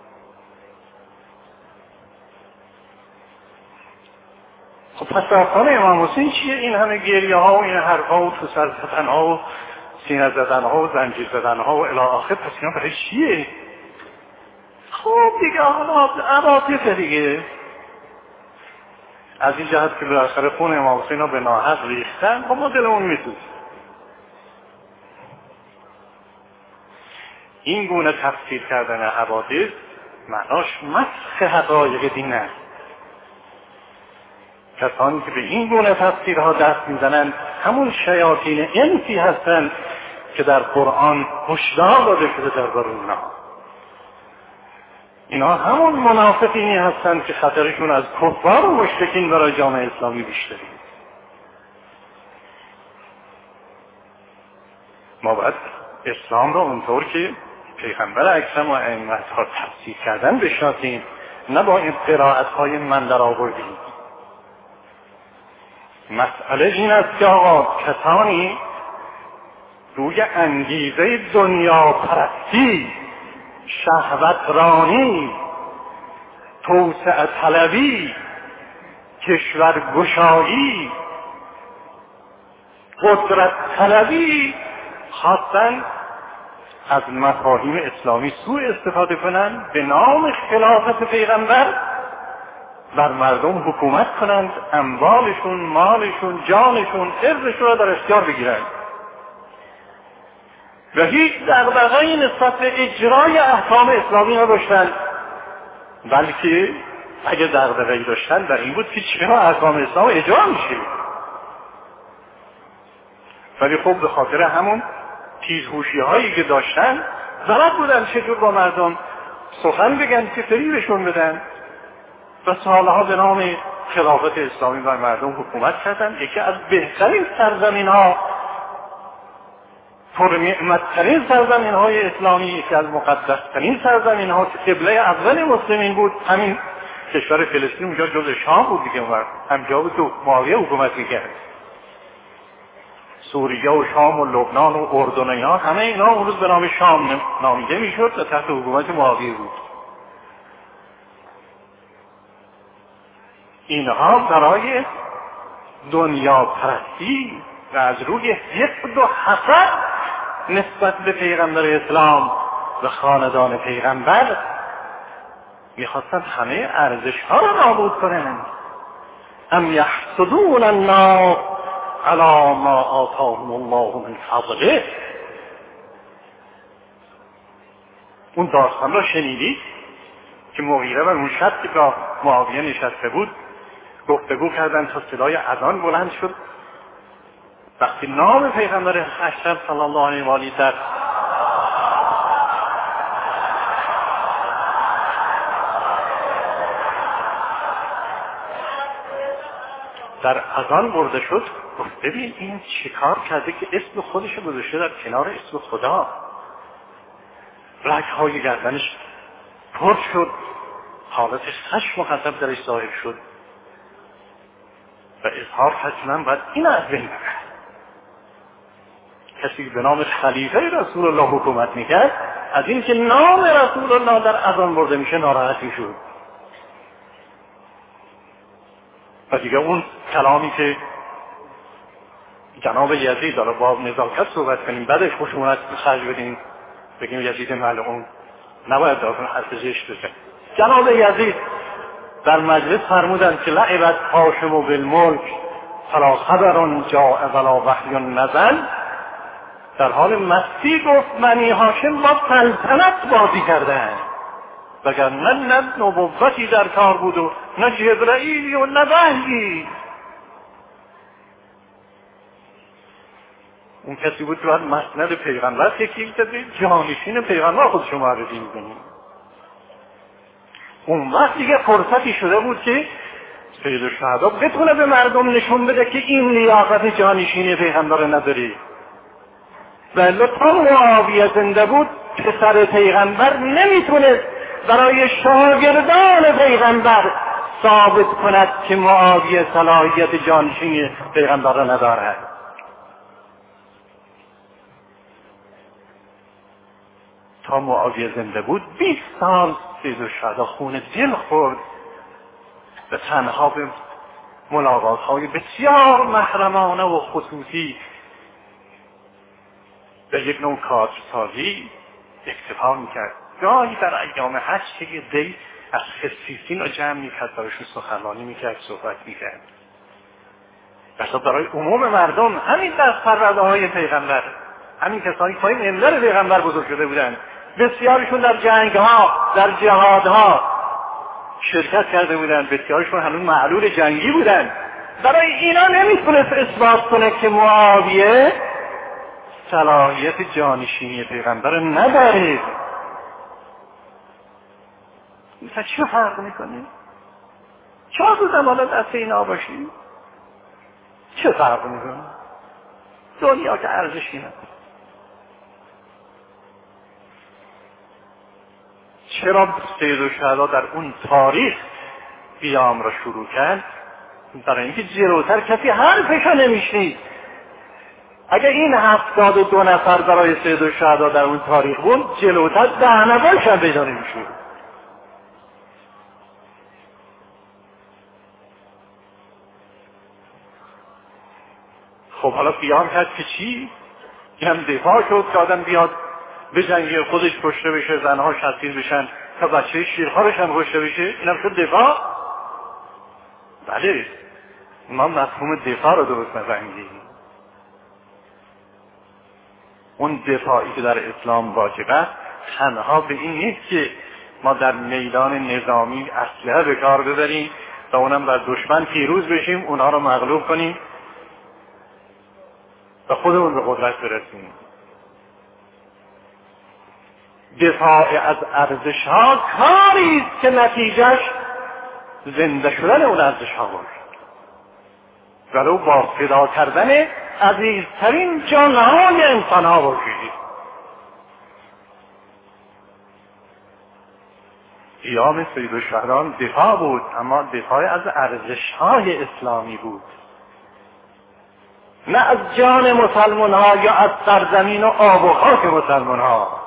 خب پس داستان امام حسین چیه؟ این همه گریه ها و این حرفا و تو سر زدن ها و سینه زدن ها و زنجیر زدن ها و الی آخر، پس اینا برای چیه؟ خب دیگه حالا عواطف دیگه، از این جهت که بالاخره خون امام حسین ها به ناحق ریختن، خب ما دلمون میسوزه. این گونه تفسیر کردن حوادث معناش مسخ حقایق دین است. کسانی که به این گونه تفسیرها دست میزنند همون شیاطین انسی هستند که در قرآن هشدار داده شده درباره اونها. اینا همون منافقینی هستند که خطرشون از کفار و مشرکین برای جامعه اسلامی بیشتره. ما باید اسلام را اونطور که پیغمبر اکرم و ائمه‌ها تفسیر کردن بشناسیم، نه با این قرائت‌های من در آوردیم. مسئله این است که آقا کسانی روی انگیزه دنیا پرستی، شهوترانی، توسعه طلبی، کشورگشایی، قدرت طلبی خواستن از مفاهیم اسلامی سوء استفاده کنند، به نام خلافت پیغمبر بر مردم حکومت کنند، اموالشون، مالشون، جانشون، عرضشون را در اختیار بگیرند و هیچ دغدغه‌ای نسبت به اجرای احکام اسلامی نداشتند، بلکه اگه دغدغه‌ای داشتن در این بود که چرا احکام اسلام اجرا میشه. ولی خب به خاطر همون تیزهوشی هایی که داشتن بلد بودن چطور با مردم سخن بگن که فریبشون بدن و سالها به نام خلافت اسلامی بر مردم حکومت کردن. یکی از بهترین سرزمین ها، پرنعمت‌ترین سرزمین های اسلامی، یکی از مقدس‌ترین سرزمین ها که قبله اول مسلمین بود، همین کشور فلسطین اونجا جز شام بود دیگه، همجا بود که معاویه حکومت میکرد. سوریه و شام و لبنان و اردن و اینا، همه اینا اون روز به نام شام نامیده میشد و تحت حکومت معاویه بود. اینها برای دنیا پرستی و از روی حقد و حسد نسبت به پیغمبر اسلام و خاندان پیغمبر میخواستند همه ارزش ها را نابود کنند. ام یحسدون الناس علی ما آتاهم الله من فضله. اون داستان را شنیدید که مغیره و اون شب که با معاویه نشسته بود گفتگو کردن تا صدای اذان بلند شد. وقتی نام پیغمبر اکرم صلی الله علیه و آله در اذان برده شد، گفت ببین این چیکار کرده که اسم خودش رو گذاشته در کنار اسم خدا. رگ‌های گردنش پر شد، حالت خشم و غضب درش ظاهر شد و اظهار کرد من باید این از بین ببرم. کسی به نام خلیفه رسول الله حکومت میکرد، از این که نام رسول الله در اذان برده میشه ناراحت میشد. و دیگه اون کلامی که جناب یزید داره با نزاکت صحبت کنیم بعدش خشونت خرج بدیم بگیم یزید ملعون نباید داخل حرف زشت بزن. جناب یزید در مجلس فرمودند که لعبت هاشم بالملک فلا خبر جاء ولا وحی نزل. در حال مستی گفت بنی هاشم با سلطنت بازی کردن، وگرنه نه نبوتی در کار بود و نه جبرئیلی و نه وحیی. اون کسی بود که باید مسند پیغمبر تکیل کرده، جانشین پیغمبر خودشو معرفی می‌کنیم. اون وقت دیگه فرصتی شده بود که سید الشهدا بتونه به مردم نشون بده که این لیاقت جانشینی پیغمبر نداری. ولی تا معاویه زنده بود پسر پیغمبر نمیتونه برای شاگردان پیغمبر ثابت کند که معاویه صلاحیت جانشینی پیغمبر را ندارد. تا معاویه زنده بود 20 سال سید الشهدا خون دل خورد به تنها به ملاقات‌های بسیار محرمانه و خصوصی به یک نوع کادرسازی اکتفا میکرد. گاهی در ایام حج که یه دی از خصیصین رو جمع میکرد، برایشون سخنرانی میکرد، صحبت میکرد. بسا برای عموم مردم، همین در پرورده‌های پیغمبر، همین کسانی که پای منبر پیغمبر بزرگ شده بودند، بسیارشون در جنگ‌ها، در جهادها شرکت کرده بودند، بسیارشون هنوز معلول جنگی بودند. برای اینا نمیتونست اثبات کنه که معاویه صلاحیت جانشینی پیغمبر نداره. مثلا چه فرق میکنه؟ چرا تو زمان دست اینا باشی؟ چه فرق میکنه؟ دنیا که ارزشی نداره. چرا سید الشهدا در اون تاریخ قیام را شروع کرد؟ برای اینکه جلوتر کسی حرفشو نمیشنید. اگه این 72 نفر برای سید الشهدا در اون تاریخ بود، جلوتر 10 نفرش هم پیدا نمیشد. خب حالا قیام کرد که چی؟ این هم دفاع شد که آدم بیاد به جنگی خودش کشته بشه، زنها شتیر بشن، تا بچه شیرخوارش هم کشته بشه، این هم شد دفاع؟ بله، ما مفهوم دفاع رو درست نفهمیدیم. اون دفاعی که در اسلام واجب است تنها به این نیست که ما در میدان نظامی اسلحه به کار ببریم و اونم بر دشمن پیروز بشیم، اونها رو مغلوب کنیم و خودمون به قدرت برسیم. دفاع از ارزش‌ها کاری است که نتیجهش زنده شدن اون ارزش‌ها باشه، ولو با فدا کردن عزیزترین جانهای انسان‌ها باشه. قیام سید الشهدا دفاع بود، اما دفاع از ارزش‌های اسلامی بود، نه از جان مسلمان‌ها یا از سرزمین و آب و خاک مسلمان‌ها.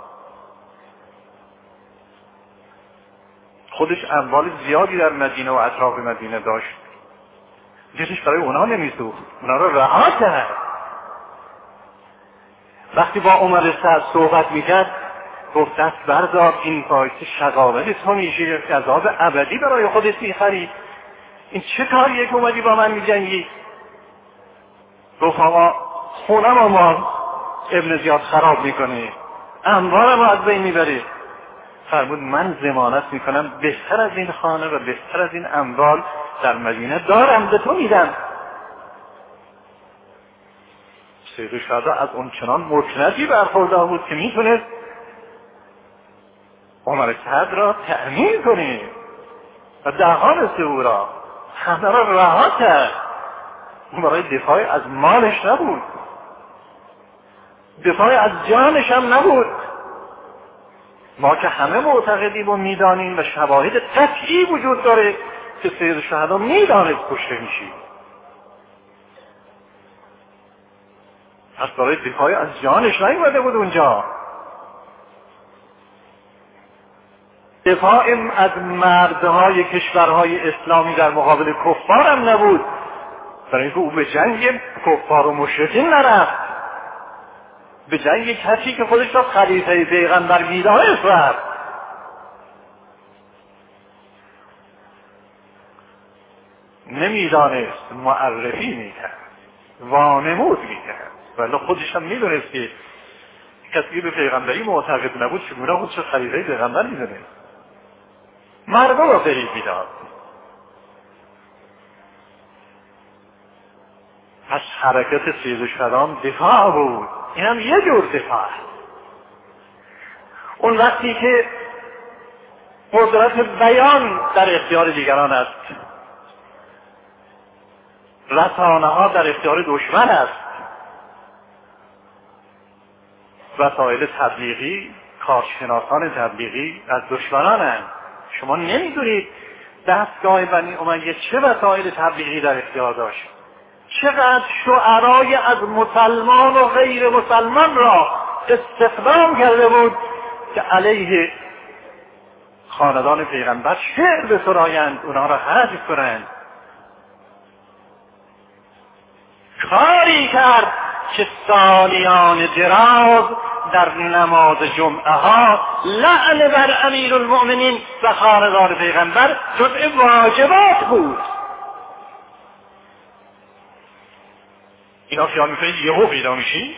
خودش اموال زیادی در مدینه و اطراف مدینه داشت، دلش برای اونا نمیسوخت، اونا رو رها کرد. وقتی با عمر سعد صحبت میکرد گفت دست بردار، این باعث شقاوت تو میشه، عذاب ابدی برای خودت میخری، این چه کاریه که اومدی با من میجنگی؟ گفت آقا خونم ما ابن زیاد خراب میکنه، اموالم از بین میبره. فرمود من ضمانت میکنم بهتر از این خانه و بهتر از این اموال در مدینه دارم، به تو میدم. سید الشهدا از اون چنان مکنتی برخوردار بود که میتونه عمر سعد را تأمین کنه و دهان او را همه را رها کرد. اون برای دفاع از مالش نبود، دفاع از جانش هم نبود. ما که همه معتقدیم و میدانیم و شواهد قطعی وجود داره که سید الشهدا میدانست کشته میشی، پس برای دفاع از جانش نیومده بود اونجا. دفاع از مردهای کشورهای اسلامی در مقابل کفار هم نبود، برای اینکه او به جنگ کفار و مشرکین نرفت. به جنگ کسی که خودش را خلیفه پیغمبر می‌دانست رفت. نمی‌دانست، معرفی می‌کرد، وانمود می‌کرد، ولی خودش هم می‌دونست که کسی به پیغمبری معتقد نبود چگونه خودش خلیفه پیغمبر می‌دونست. مردم را فریب می‌داد. از حرکت سید شدام دفاع بود. این هم یه جور دفاع. اون وقتی که قدرت بیان در اختیار دیگران است، رسانه ها در اختیار دشمن است، وسایل تبلیغی، کارشناسان تبلیغی از دشمنانند. شما نمیدونید دستگاه بنی امیه چه وسایل تبلیغی در اختیار داشت، چقدر شعرای از مسلمان و غیر مسلمان را استخدام کرده بود که علیه خاندان پیغمبر شعر بسرایند، اونها را حذف کنند. کاری کرد که سالیان دراز در نماز جمعه ها لعن بر امیرالمؤمنین و خاندان پیغمبر جزء واجبات بود. اینا خیال میکنید یهو پیدا میشی؟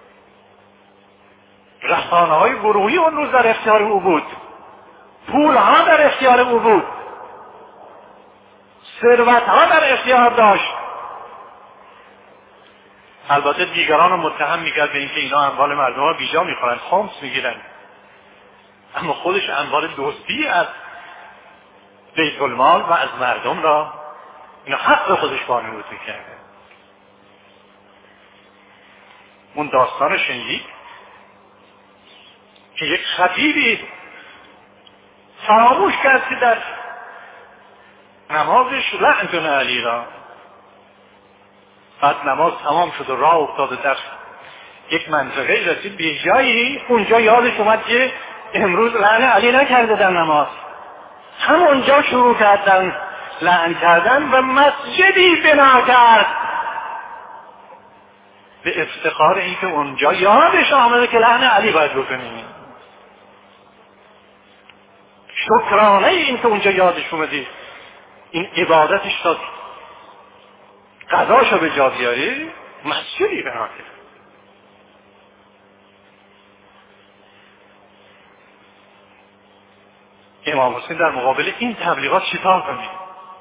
رسانه های گروهی اون روز در اختیار او بود، پول ها در اختیار او بود، ثروت ها در اختیار داشت. البته دیگران رو متهم میکرد به اینکه اینا اموال مردم ها بیجا میخورن، خمس میگیرن، اما خودش اموال دزدی از بیت المال و از مردم را اینا حق خودش وانمود میکرده. اون داستان شنیدید که یک خطیبی فراموش کرد که در نمازش لعن کنه علی را. بعد نماز تمام شد و راه افتاده در یک منطقه رسید به جایی، اونجا یادش اومد که امروز لعن علی نکرده در نماز. همونجا شروع کردن لعن کردن و مسجدی بنا کرد به افتخار اینکه اونجا یادش آمده که لعن علی باید بکنیم. شکرانه این که اونجا یادش اومده این عبادتش تا قضاشو به جا بیاری، مسجدی بنا کرد. امام حسین در مقابل این تبلیغات چیکار کنید؟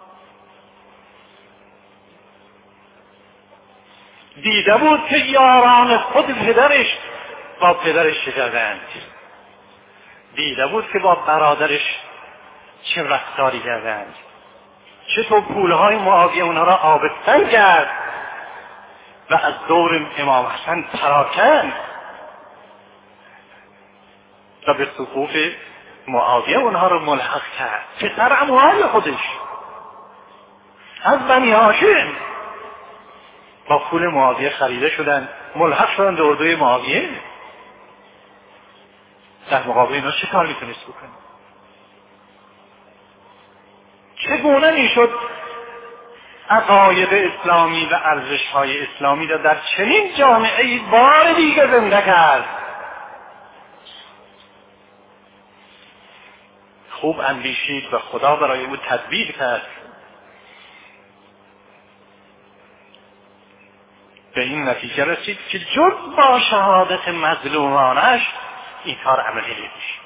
دیده بود که یاران خود پدرش با پدرش چه کردند، دیده بود که با برادرش چه رفتاری کردند، چطور پولهای معاویه اونها را آبستن کرد و از دور امام حسن پراکند و به صفوف معاویه اونها را ملحق کرد. پسر اموال خودش از بنی هاشم با پول معاویه خریده شدن، ملحق شدن به اردوی معاویه. در مقابل اینا چه کار میتونست بکنه؟ چگونه میشد عقاید اسلامی و ارزش‌های اسلامی را در چنین جامعه‌ای بار دیگه زنده کرد؟ خوب اندیشید و خدا برای او تدبیر کرد. به این نتیجه رسید که جز با شهادت مظلومانش این کار عملی نمیشه.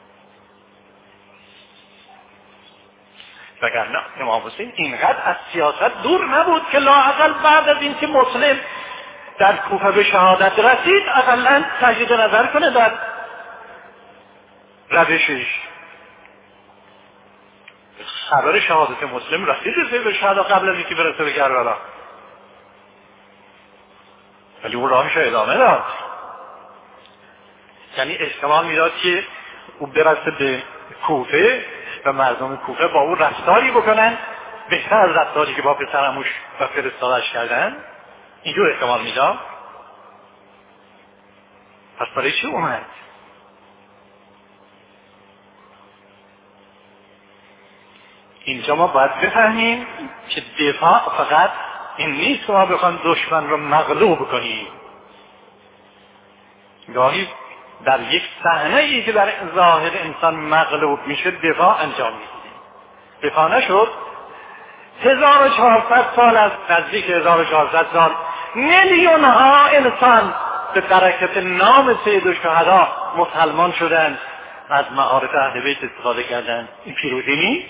وگرنه امام حسین اینقدر از سیاست دور نبود که لااقل بعد از این که مسلم در کوفه به شهادت رسید اقلا تجدید نظر کنه در روشش. خبر شهادت مسلم رسید به شهادت قبل از اینکه برسه به کربلا، ولی اون راهش ادامه داد. یعنی احتمال میداد که او برسه به کوفه و مردم کوفه با او رفتاری بکنن بهتر از رفتاری که با پسرعموش و فرستادش کردن. اینجور احتمال میداد. پس برای چی اومد؟ اینجا ما باید بفهمیم که دفاع فقط این نیست که ما بخوایم دشمن رو مغلوب کنیم. گاهی در یک صحنه ای که در ظاهر انسان مغلوب میشه دفاع انجام میدیم. دفاع نشد 1400 سال از نزدیک 1400 سال میلیون ها انسان به برکت نام سید الشهدا مسلمان شدند، از معارف اهل بیت استفاده کردند. این پیروزی نیست؟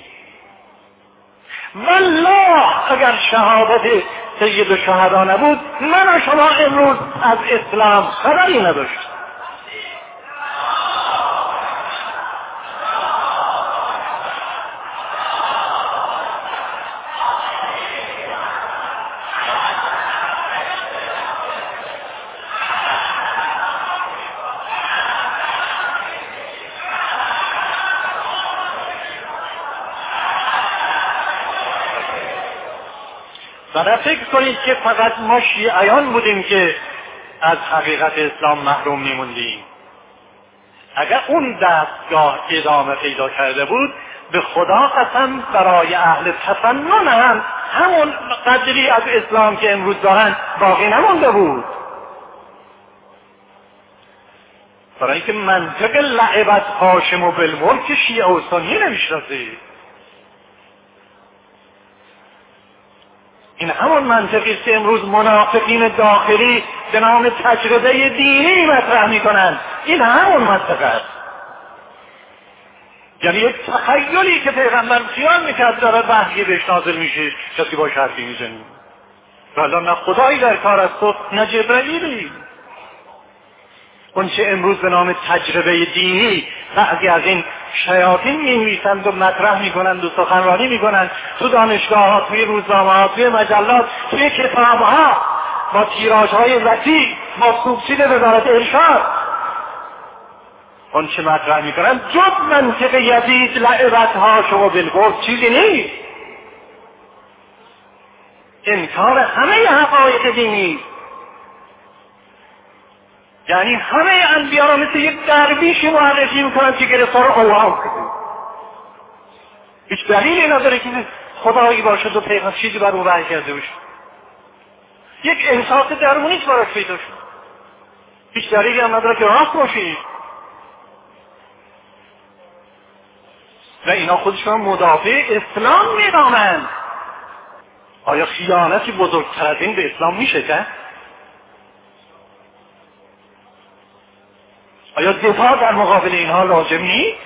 والله اگر شهادت سید الشهدا نبود من و شما امروز از اسلام خبری نداشت. و فکر کنید که فقط ما شیعیان بودیم که از حقیقت اسلام محروم میموندیم. اگر اون دستگاه ادامه پیدا کرده بود به خدا قسم برای اهل تفنن هم همون قدری از اسلام که امروز دارن باقی نمونده بود. برای اینکه منطق لعبت هاشم و بالملک شیعه و سنی نمیشناسه. این همون منطقی است که امروز منافقین داخلی به نام تجربه دینی مطرح میکنند. این همون منطق است. یعنی یک تخیلی که پیغمبر خیال میکرد داره وحی بهش نازل میشه، کسی باش حرفی میزنی. والا نه خدایی در کار است و نه جبرئیلی. اون چه امروز به نام تجربه دینی بعضی از این شیاطین می‌نویسند و مطرح میکنند و سخنرانی میکنند تو دانشگاه ها، توی روزنامه ها، توی مجلات، توی کتاب ها، با تیراژ های وسیع، با سوبسید وزارت ارشاد. اون چه مطرح میکنند جز منطق یزید لعبت ها شما بالگفت چیزی نیست. انکار همه حقایق دینی، یعنی همه انبیا را مثل یک درویش معرفی میکنند که گرفتار اوهام شده. هیچ دلیلی نداره که خدایی باشد و پیغمبر چیزی بر او وحی کرده باشه. یک احساس درونی براش پیدا شد. هیچ دلیلی هم نداره که راست باشه. و اینا خودشون مدافع اسلام میدانند. آیا خیانتی بزرگتر از این به اسلام میشه که؟ آیا دفاع در مقابل اینها لازم نیست؟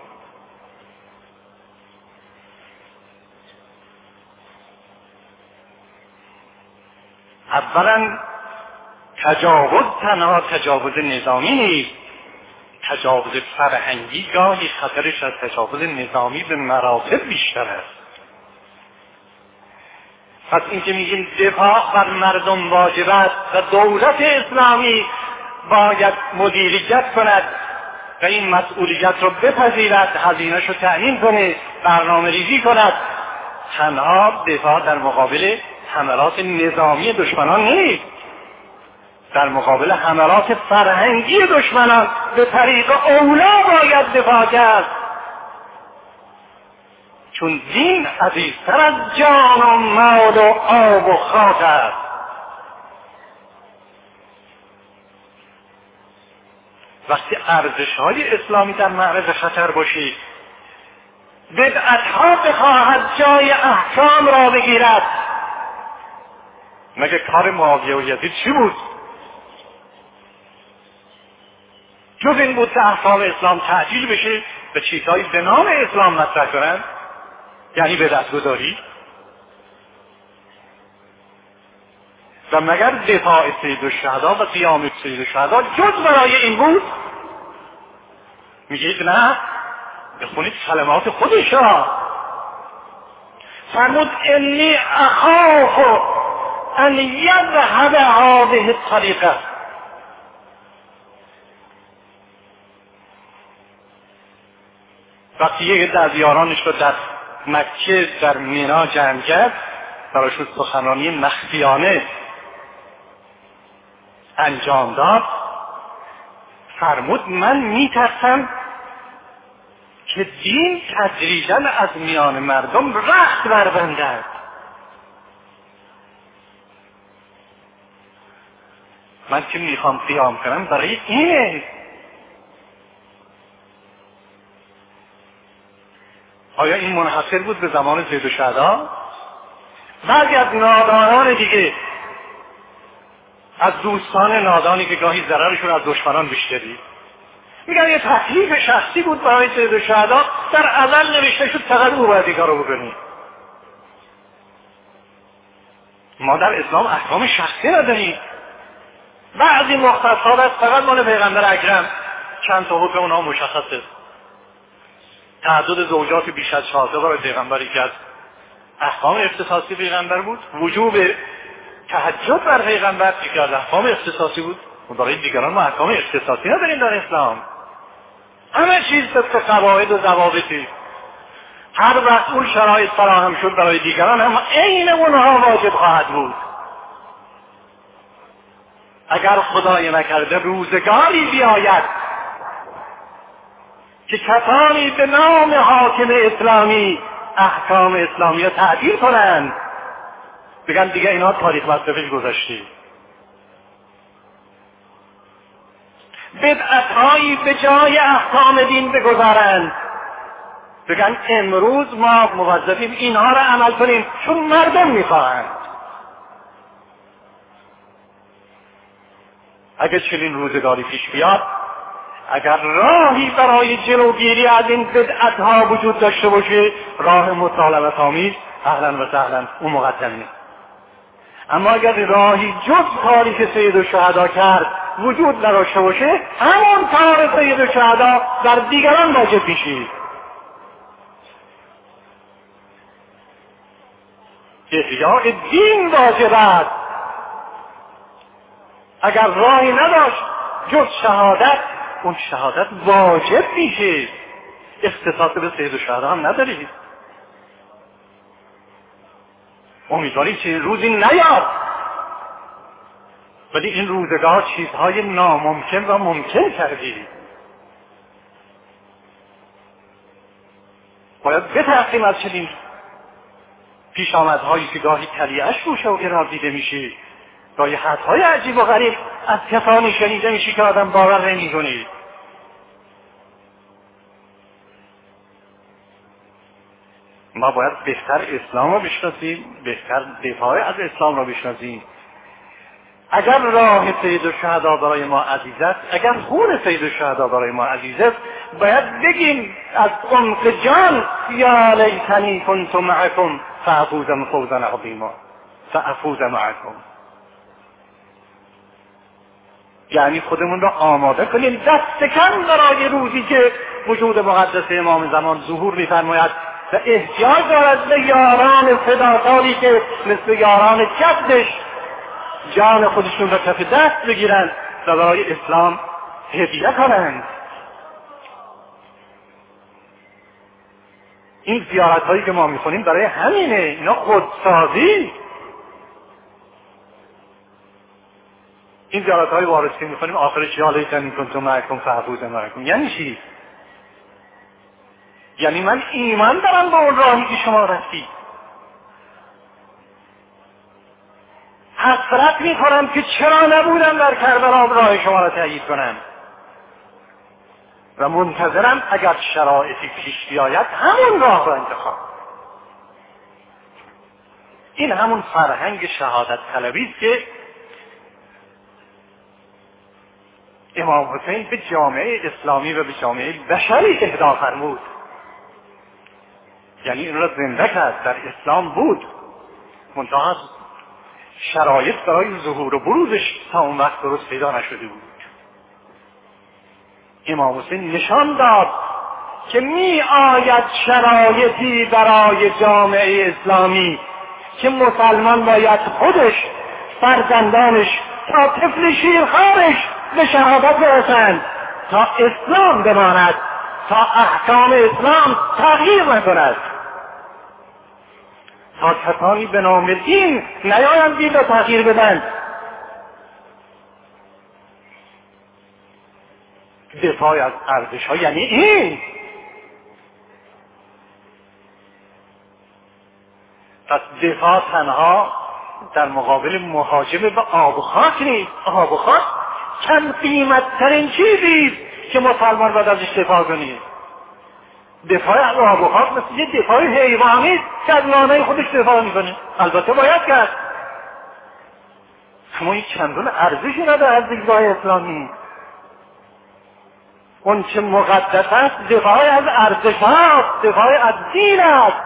اولا تجاوز تنها تجاوز نظامی نیست، تجاوز فرهنگی گاهی خطرش از تجاوز نظامی به مراتب بیشتر است. پس این که میگیم دفاع بر مردم واجب است و دولت اسلامی باید مدیریت کند و این مسئولیت رو بپذیرد، هزینه‌اش رو تأمین کنه، برنامه ریزی کند، تنها دفاع در مقابل حملات نظامی دشمنان نیست، در مقابل حملات فرهنگی دشمنان به طریق اولا باید دفاع کرد. چون دین عزیزتر از جان و مال و آب و خاک است. وقتی ارزش‌های اسلامی در معرض خطر باشید، بدعت‌ها بخواهد جای احکام را بگیرد. مگه کار معاویه و یزید چی بود؟ جز این بود که احکام اسلام تعدیل بشه به چیزهایی به نام اسلام مطرح کنند، یعنی بدعت‌گذاری. و مگر دفاع سید الشهدا و قیام سید الشهدا جز برای این بود؟ میگید نه، بخونید کلمات خودش را. فرمود انی اخاف ان یذهب هذه الطریقه. وقتی یک از یارانش رو در مکه در مینا جمع کرد، براشون سخنرانی مخفیانه انجام داد، فرمود من میترسم که دین تدریجاً از میان مردم رخت بربندد. من که میخوام قیام کنم برای اینه. آیا این منحصر بود به زمان زید و شهدا؟ بعضی از نادانان دیگه، از دوستان نادانی که گاهی ضررشون از دشمنان بیشتری، میگن یه تکلیف شخصی بود برای زید و شهدا، در ازل نوشته شد فقط او باید این کارو بکنی. ما در اسلام احکام شخصی نداریم. بعضی مختصات است فقط مال پیغمبر اکرم، چند تا حکم اونها مشخصه. تعدد زوجات بیش از 4 برای پیغمبری که از احکام اختصاصی پیغمبر بود، وجوب تهجد بر پیغمبر که از احکام اختصاصی بود. و برای دیگران ما احکام اختصاصی نداریم در اسلام. همه چیز طبق قواعد و ضوابطی. هر وقت اون شرایط فراهم شد برای دیگران هم عین اونها واجب خواهد بود. اگر خدای نکرده روزگاری بیاید که کسانی به نام حاکم اسلامی احکام اسلامی را تعدیل کنند، بگن دیگه اینا تاریخ مصرفش گذشته، بدعت‌هایی به جای احکام دین بگذارند، بگن امروز ما موظفیم اینها را عمل کنیم چون مردم میخواهند. اگر چنین روزگاری پیش بیاد، اگر راهی برای جلوگیری از این بدعت‌ها وجود داشته باشه، راه مطالبت آمیز، اهلا و سهلا، اون مقدمه. اما اگر راهی جز کاری که سید الشهدا کرد وجود نداشته باشه، همون کار سید الشهدا در دیگران واجب میشه. احیاء دین واجب است. اگر راهی نداشت جز شهادت، اون شهادت واجب میشه. اختصاص به سید الشهدا هم ندارید. امیدواریم چنین روزی نیاد، ولی این روزگار چیزهای ناممکن و ممکن کردید. باید بترسیم از چنین پیش آمدهایی که گاهی تلیه‌اش گوشه و کنار دیده میشه، گاهی حدس‌های عجیب و غریب از کسانی شنیده میشه که آدم باور نمی‌کنه. ما باید بهتر اسلام رو بشناسیم، بهتر دفاع از اسلام رو بشناسیم. اگر راه سید الشهدا برای ما عزیز است، اگر خون سید الشهدا برای ما عزیز است، باید بگیم از عمق جان یا لیتنی کنت معکم فافوز فوزا عظیما فافوز معکم. یعنی خودمون رو آماده کنیم دست کم برای روزی که وجود مقدس امام زمان ظهور می‌فرماید و احتیاج دارد به یاران فداکاری که مثل یاران جدش جان خودشون را کف دست بگیرند و برای اسلام هدیه کنند. این زیارت هایی که ما میکنیم برای همینه. اینا خودسازی. این زیارت های وارثی میکنیم آخرش یا لیتنی کنت معکم فافوز معکم. یعنی چی؟ یعنی من ایمان دارم با اون راهی که شما رفتید. حسرت میخورم که چرا نبودم در کربلا راه شما را تأیید کنم و منتظرم اگر شرایطی پیش بیاید همون راه را انتخاب. این همون فرهنگ شهادت طلبی است که امام حسین به جامعه اسلامی و به جامعه بشری اهدا فرمود. یعنی این را زنده کرد. در اسلام بود، منتها شرایط برای ظهور و بروزش تا اون وقت درست پیدا نشده بود. امام حسین نشان داد که می آید شرایطی برای جامعه اسلامی که مسلمان باید خودش، فرزندانش تا طفل شیرخوارش به شهادت برسند تا اسلام بماند، تا احکام اسلام تغییر نکند، تا کسانی به نام دین نیایند دین را تغییر بدن. دفاع از ارزش ها یعنی این. پس دفاع تنها در مقابل مهاجم به آب و خاک نیست. آب و خاک کم قیمت‌ترین چیزی که مسلمان باید ازش دفاع کنید. دفاع از آب و خاک مثل یه دفاع حیوانی که از لانه خودش دفاع میکنه. البته باید کرد، اما این چندان ارزشی نداره از دیدگاه اسلامی. اون چه مقدس است دفاع از ارزش هاست، دفاع از دین است.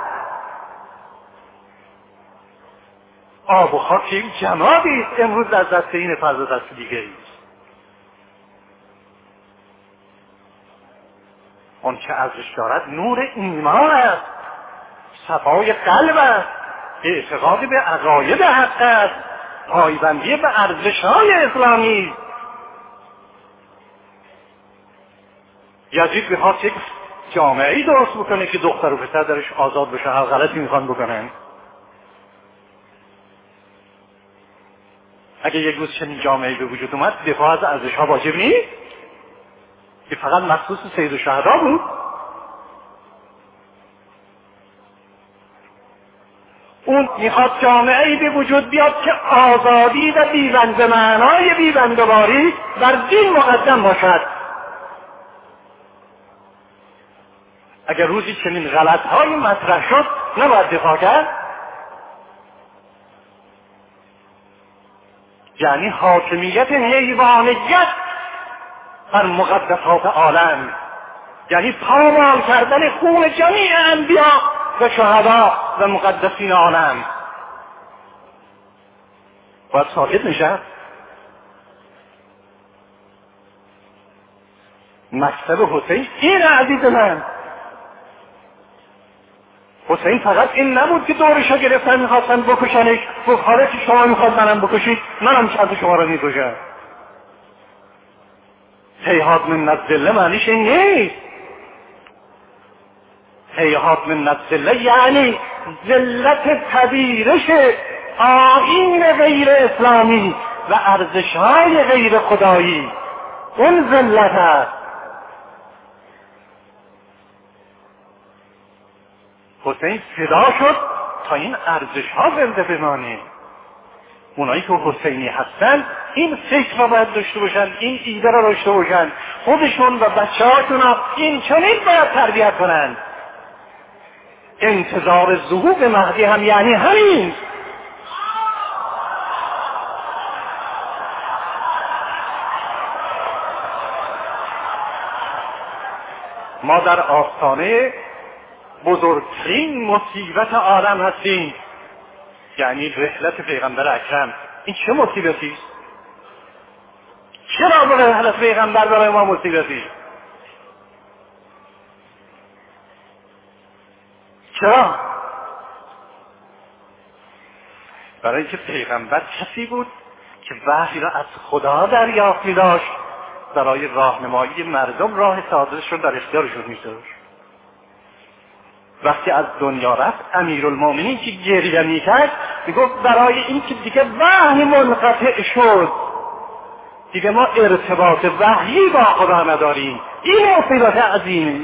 آب و خاک یک جمادی است امروز از دست این فرد و دست دیگری است. اون چه ارزش دارد نور ایمان است، صفای قلب است، اعتقاد به عقاید حق است، پایبندی به ارزش‌های اسلامی. یزید بخواست یک جامعه‌ای درست بکنه که دختر و پسر درش آزاد بشن، هر غلطی میخوان بکنن. اگه یک روز چنین جامعه‌ای به وجود اومد، دفاع از ارزش‌ها واجب نیست؟ که فقط مخصوص سید الشهدا بود؟ اون میخواد جامعه‌ای به وجود بیاد که آزادی و بی‌بند معنای بی‌بندواری بر دین مقدم باشد. اگر روزی چنین غلط‌هایی مطرح شد نباید دفاع کرد؟ یعنی حاکمیت حیوانیت بر مقدسات عالم، یعنی پامال کردن خون جمیع انبیا و شهدا و مقدسین عالم. باید ساکت نشد؟ مکتب حسین این عزیز من، حسین فقط این نبود که دورشو گرفتن میخواستن بکشنش، گفت حالا که شما میخواد منم بکشید منم چند شما رو میکشم. هیهات من الذله معنیش این نیست. هیهات من الذله یعنی ذلت پذیرش آیین غیر اسلامی و ارزش‌های غیر خدایی، اون ذلت است. حسین فدا شد تا این ارزش‌ها زنده بمانه. اونایی که حسینی هستن این فکر رو باید داشته باشن، این ایده رو داشته باشن، خودشون و بچه‌هاشون این چنین باید تربیت کنن. انتظار ظهور مهدی هم یعنی همین. ما در آستانه بزرگترین مصیبت عالم هستیم، یعنی رحلت پیغمبر اکرم. این چه مصیبتی است؟ چرا رحلت پیغمبر برای ما مصیبتی؟ چرا؟ برای اینکه پیغمبر کسی بود که وحی را از خدا دریافت می‌داشت، برای راهنمایی مردم راه سعادتشون در اختیارشون می‌گذاشت. وقتی از دنیا رفت امیرالمومنین که گریه میکرد میگفت برای این که دیگه وحی منقطع شد، دیگه ما ارتباط وحیی با خدا نداریم. این مصیبت عظیمه.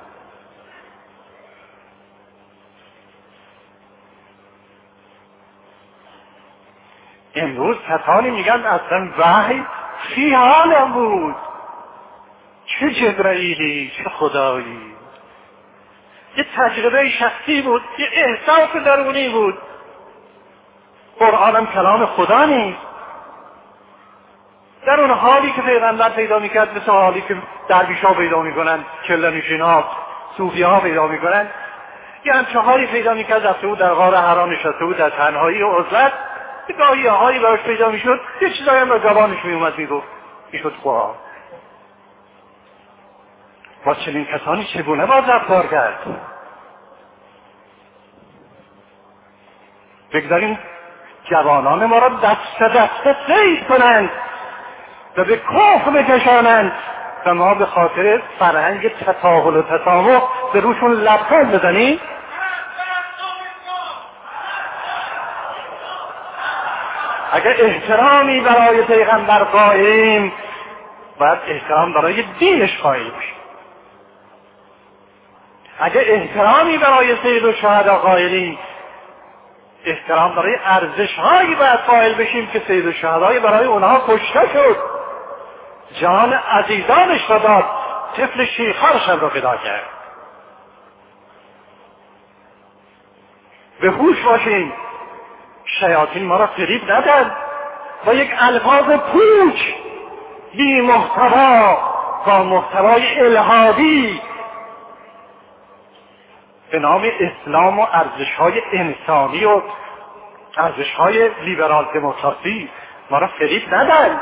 امروز کسانی میگن اصلا وحی خیالم بود، چه جبرائیلی چه خدایی. یه تجربه شخصی بود، یه احساس درونی بود. قرآنم کلام خدا نیست. در اون حالی که پیغمبر پیدا میکرد، مثل حالی که درویش‌ها پیدا میکنن، کله‌نشین‌ها، صوفی‌ها پیدا میکنن، یه همچه حالی پیدا میکرد. رفته بود در غار حرا نشسته بود در تنهایی و عزلت، یه گاهی هایی براش پیدا میشد، یه چیزایی هم به زبانش میومد میگفت، میشد قرآن. با چنین کسانی چگونه باید رفتار کرد؟ بگذاریم جوانان ما را دست دست سید کنند و به کفر بکشانند و ما به خاطر فرهنگ تساهل و تسامح به روشون لبخند بزنیم؟ اگر احترامی برای پیغمبر قائلیم، باید احترام برای دینش قائل باشیم. اگر احترامی برای سید الشهدا قائلیم، احترام برای ارزش‌هایی باید قائل بشیم که سید الشهدای برای اونها کشته شد، جان عزیزانش را داد، طفل شیخانش را فدا کرد. به هوش باشیم، شیاطین ما را فریب ندن با یک الفاظ پوچ بی محتوا، با محتوای الحادی به نام اسلام و ارزش‌های انسانی و ارزش‌های لیبرال دموکراسی ما را فریب ندن.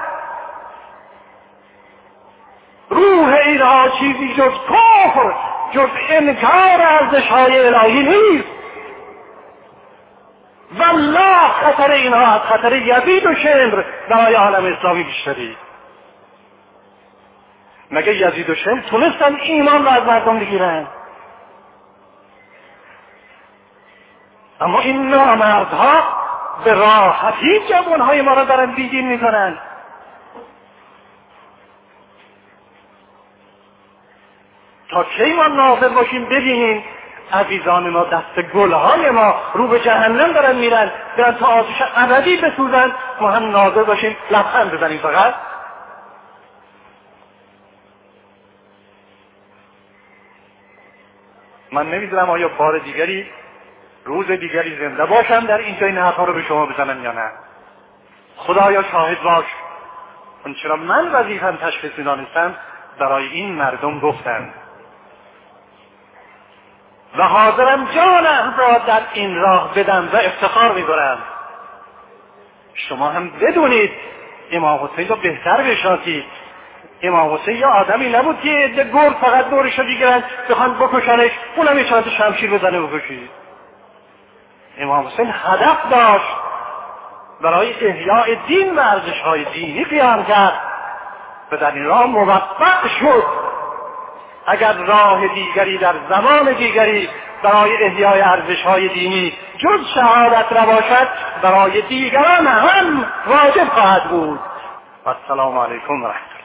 روح اینها چیزی جز کفر، جز انکار ارزش‌های الهی نیست. والله خطر اینها از خطر یزید و شمر برای عالم اسلامی بیشتری. مگه یزید و شمر تونستن ایمان را از مردم بگیرن؟ اما این نامردها به راحتی جوانهای ما را دارن بیدین میکنن. تا کی ما ناظر باشیم ببینیم عزیزان ما دست گلهای ما رو به جهنم دارن میرن، دارن تا آتش ابدی بسوزن، ما هم ناظر باشیم لبخند بزنیم فقط؟ من نمیدونم آیا بار دیگری، روز دیگری زنده باشم در اینجا این حرفا رو به شما بزنم یا نه. خدایا شاهد باش، اون چرا من وظیفم تشخیص میدانستم برای این مردم گفتم و حاضرم جانم را در این راه بدم و افتخار می‌کنم. شما هم بدونید امام حسین رو بهتر بشناسید. امام حسین یا آدمی نبود که یه گرد فقط دورش رو بگیرن بخوان بکشنش، اونم یه چند شمشیر بزنه بکشید. امام حسین هدف داشت، برای احیاء دین و ارزش‌های دینی قیام کرد و در این راه موفق شد. اگر راه دیگری در زمان دیگری برای احیای ارزش‌های دینی جز شهادت را باشد، برای دیگران هم واجب خواهد بود. و السلام علیکم و رحمت الله.